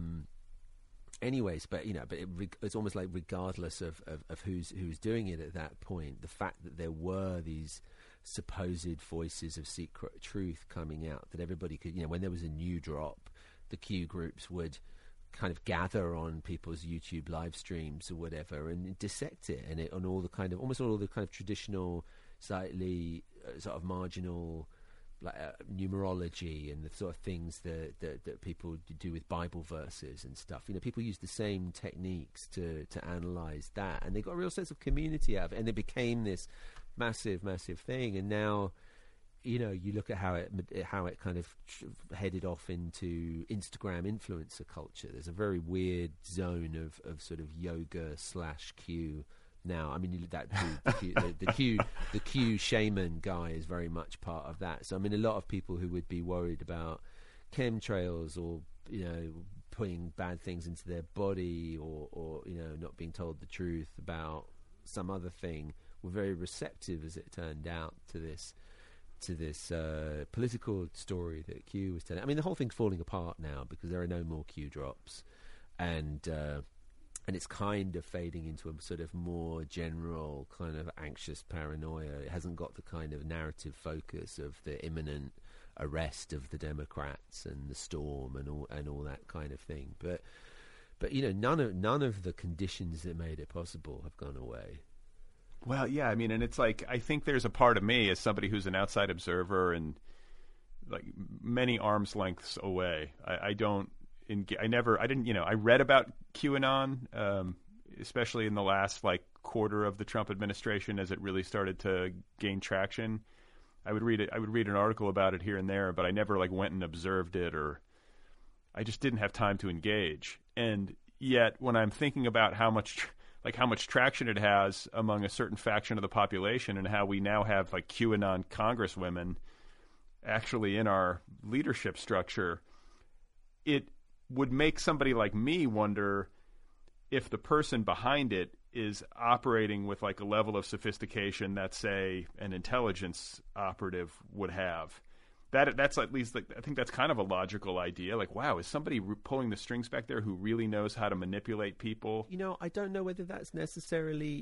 anyways, but it's almost like regardless of who's doing it at that point, the fact that there were these supposed voices of secret truth coming out, that everybody could, when there was a new drop, the Q groups would kind of gather on people's YouTube live streams or whatever and dissect it, and on all the kind of almost all the kind of traditional, slightly sort of marginal, like numerology and the sort of things that people do with Bible verses and stuff. People use the same techniques to analyze that, and they got a real sense of community out of it, and it became this massive thing. And now, you look at how it kind of headed off into Instagram influencer culture. There's a very weird zone of sort of yoga / Q now. I mean, that the Q shaman guy is very much part of that. So I mean, a lot of people who would be worried about chemtrails or putting bad things into their body or not being told the truth about some other thing were very receptive, as it turned out, to this political story that Q was telling. I mean, the whole thing's falling apart now because there are no more Q drops, and it's kind of fading into a sort of more general kind of anxious paranoia. It hasn't got the kind of narrative focus of the imminent arrest of the Democrats and the storm and all that kind of thing. But none of the conditions that made it possible have gone away. Well, yeah, I mean, and it's like, I think there's a part of me as somebody who's an outside observer and like many arms lengths away. I read about QAnon, especially in the last like quarter of the Trump administration as it really started to gain traction. I would read an article about it here and there, but I never like went and observed it, or I just didn't have time to engage. And yet when I'm thinking about how much traction it has among a certain faction of the population, and how we now have like QAnon congresswomen actually in our leadership structure, it would make somebody like me wonder if the person behind it is operating with like a level of sophistication that, say, an intelligence operative would have. That's at least, like, I think that's kind of a logical idea. Like, wow, is somebody pulling the strings back there who really knows how to manipulate people? I don't know whether that's necessary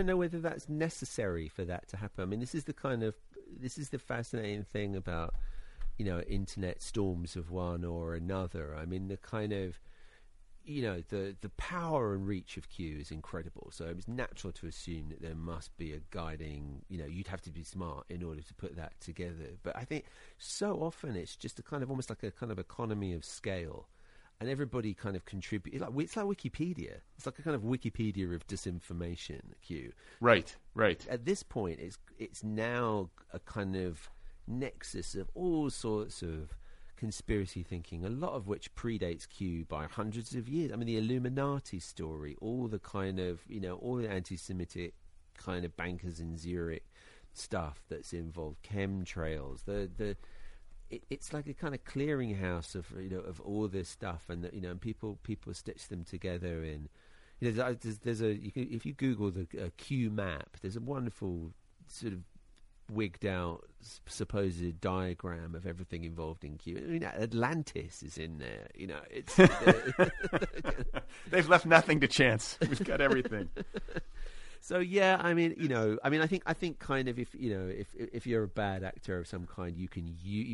for that to happen. I mean, this is the fascinating thing about, internet storms of one or another. I mean, the kind of, the power and reach of Q is incredible. So it was natural to assume that there must be a guiding, you'd have to be smart in order to put that together. But I think so often it's just a kind of almost like a kind of economy of scale, and everybody kind of contribute. It's like Wikipedia. It's like a kind of Wikipedia of disinformation, Q. Right. At this point, it's now a kind of nexus of all sorts of conspiracy thinking, a lot of which predates Q by hundreds of years. I mean, the Illuminati story, all the kind of, all the anti-Semitic kind of bankers in Zurich stuff that's involved, chemtrails, it's like a kind of clearinghouse of all this stuff, and and people stitch them together in. If you Google the Q map, there's a wonderful sort of wigged out supposed diagram of everything involved in Q. I mean, Atlantis is in there. You know, it's they've left nothing to chance. We've got everything. So yeah, I mean, I think kind of if you're a bad actor of some kind, you can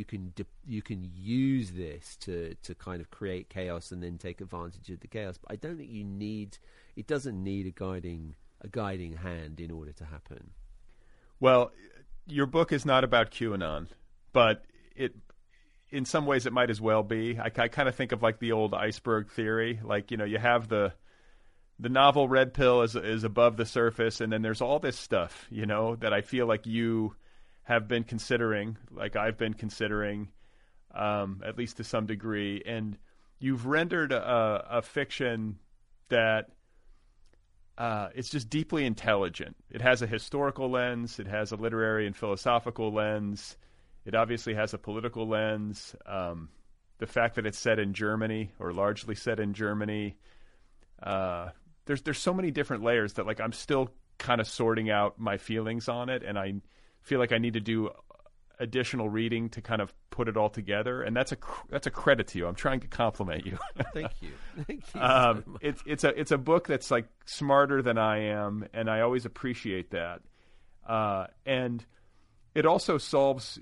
use this to kind of create chaos and then take advantage of the chaos. But I don't think it doesn't need a guiding hand in order to happen. Well, your book is not about QAnon, but in some ways it might as well be. I kind of think of like the old iceberg theory. Like, you have the novel Red Pill is above the surface, and then there's all this stuff, that I feel like you have been considering, like I've been considering, at least to some degree, and you've rendered a fiction that it's just deeply intelligent. It has a historical lens. It has a literary and philosophical lens. It obviously has a political lens. The fact that it's set in Germany, or largely set in Germany, there's so many different layers that, like, I'm still kind of sorting out my feelings on it, and I feel like I need to do additional reading to kind of put it all together, and that's a credit to you. I'm trying to compliment you. Thank you. So much. It's a book that's like smarter than I am, and I always appreciate that. And it also solves,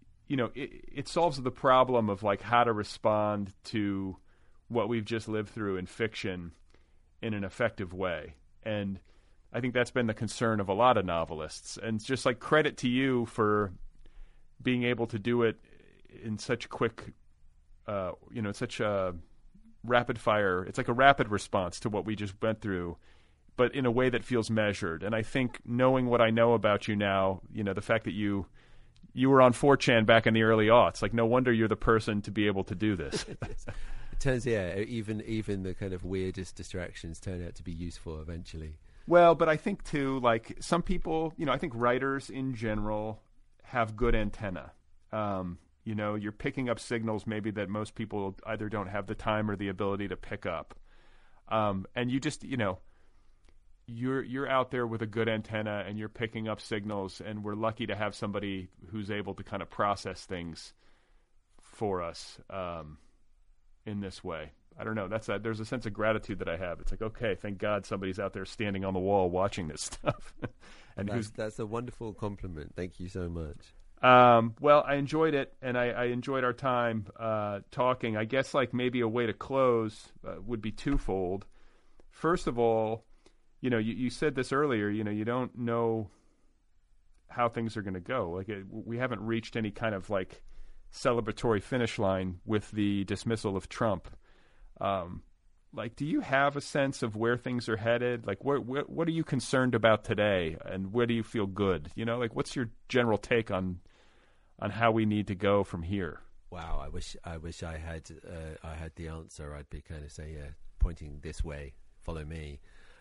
it solves the problem of like how to respond to what we've just lived through in fiction in an effective way. And I think that's been the concern of a lot of novelists. And it's just like credit to you for being able to do it in such quick, such a rapid fire. It's like a rapid response to what we just went through, but in a way that feels measured. And I think knowing what I know about you now, the fact that you were on 4chan back in the early aughts, like no wonder you're the person to be able to do this. It turns, even the kind of weirdest distractions turn out to be useful eventually. Well, but I think too, like some people, I think writers in general have good antenna. You're picking up signals maybe that most people either don't have the time or the ability to pick up. And you just, you're out there with a good antenna and you're picking up signals, and we're lucky to have somebody who's able to kind of process things for us in this way. I don't know. There's a sense of gratitude that I have. It's like, okay, thank God somebody's out there standing on the wall watching this stuff. And that's a wonderful compliment. Thank you so much. Well, I enjoyed it, and I enjoyed our time talking. I guess like maybe a way to close would be twofold. First of all, you said this earlier. You don't know how things are going to go. Like we haven't reached any kind of like celebratory finish line with the dismissal of Trump. Like, do you have a sense of where things are headed? Like, what are you concerned about today, and where do you feel good? Like, what's your general take on how we need to go from here? Wow, I wish I had the answer. I'd be kind of saying, pointing this way, follow me.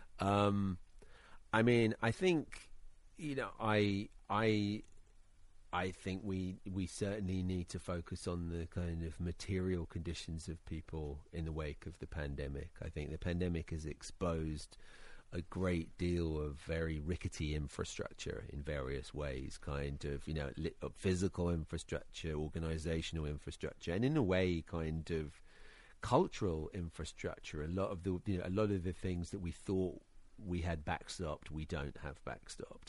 I mean, I think, I think we certainly need to focus on the kind of material conditions of people in the wake of the pandemic. I think the pandemic has exposed a great deal of very rickety infrastructure in various ways, kind of, physical infrastructure, organizational infrastructure, and in a way, kind of cultural infrastructure. A lot of the things that we thought we had backstopped, we don't have backstopped.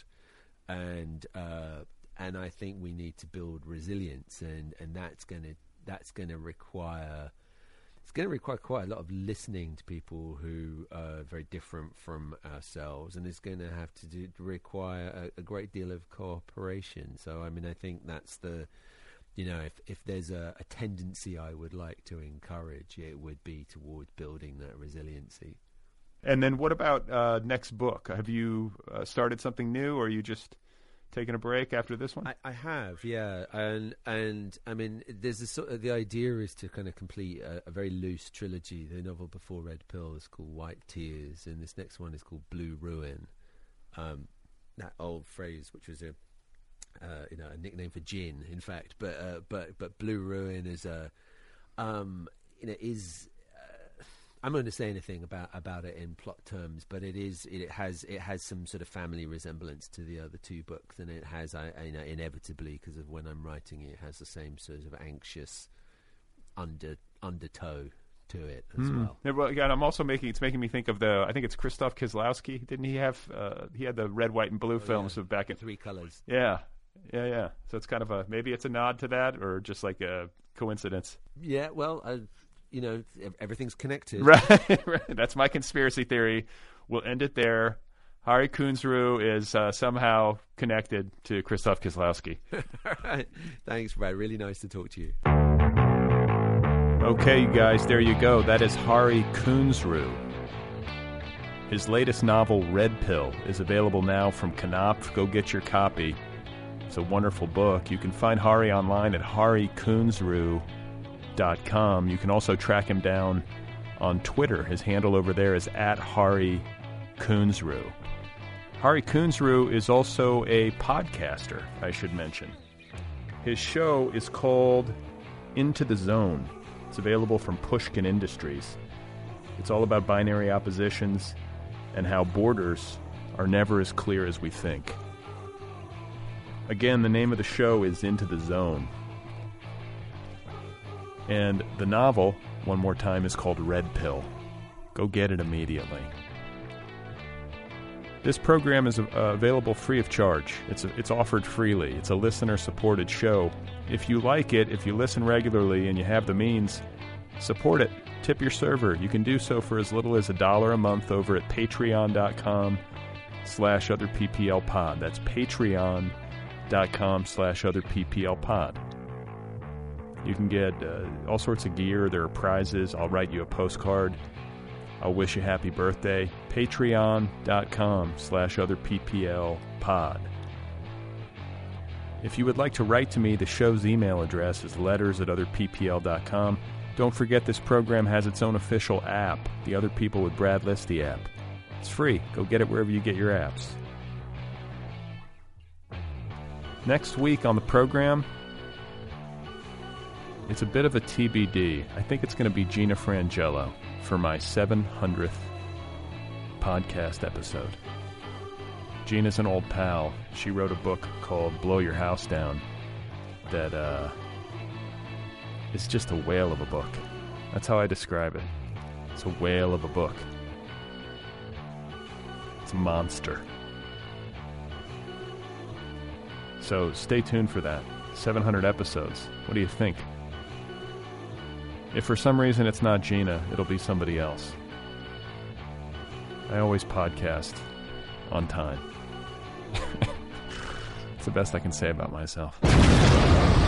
And I think we need to build resilience, and that's going to require quite a lot of listening to people who are very different from ourselves, and it's going to have to require a great deal of cooperation. So I mean, I think that's if there's a tendency I would like to encourage, it would be toward building that resiliency. And then what about next book? Have you started something new, or are you just taking a break after this one? I have, yeah, and I mean, there's the idea is to kind of complete a very loose trilogy. The novel before Red Pill is called White Tears, and this next one is called Blue Ruin. That old phrase, which was a nickname for gin, in fact, but Blue Ruin is I'm not going to say anything about it in plot terms, but it has some sort of family resemblance to the other two books, and it has, inevitably, because of when I'm writing it, has the same sort of anxious undertow to it as well. Yeah, well, again, it's making me think of I think it's Krzysztof Kieslowski. Didn't he have? He had the red, white, and blue films of back in 3 colors. Yeah. So it's kind of maybe it's a nod to that, or just like a coincidence. Yeah, well, everything's connected. Right. That's my conspiracy theory. We'll end it there. Hari Kunzru is somehow connected to Krzysztof Kieslowski. All right. Thanks, Brad. Really nice to talk to you. Okay, you guys, there you go. That is Hari Kunzru. His latest novel, Red Pill, is available now from Knopf. Go get your copy. It's a wonderful book. You can find Hari online at harikunzru.com. You can also track him down on Twitter. His handle over there is @HariKunzru. Hari Kunzru is also a podcaster, I should mention. His show is called Into the Zone. It's available from Pushkin Industries. It's all about binary oppositions and how borders are never as clear as we think. Again, the name of the show is Into the Zone. And the novel, one more time, is called Red Pill. Go get it immediately. This program is available free of charge. It's offered freely. It's a listener-supported show. If you like it, if you listen regularly and you have the means, support it. Tip your server. You can do so for as little as $1 a month over at patreon.com/otherpplpod. That's patreon.com/otherpplpod. You can get all sorts of gear. There are prizes. I'll write you a postcard. I'll wish you happy birthday. Patreon.com/otherpplpod. If you would like to write to me, the show's email address is letters@otherppl.com. Don't forget this program has its own official app, the Other People with Brad Listy app. It's free. Go get it wherever you get your apps. Next week on the program, it's a bit of a TBD. I think it's going to be Gina Frangelo for my 700th podcast episode. Gina's an old pal. She wrote a book called Blow Your House Down that is just a whale of a book. That's how I describe it. It's a whale of a book. It's a monster. So stay tuned for that. 700 episodes. What do you think? If for some reason it's not Gina, it'll be somebody else. I always podcast on time. It's the best I can say about myself.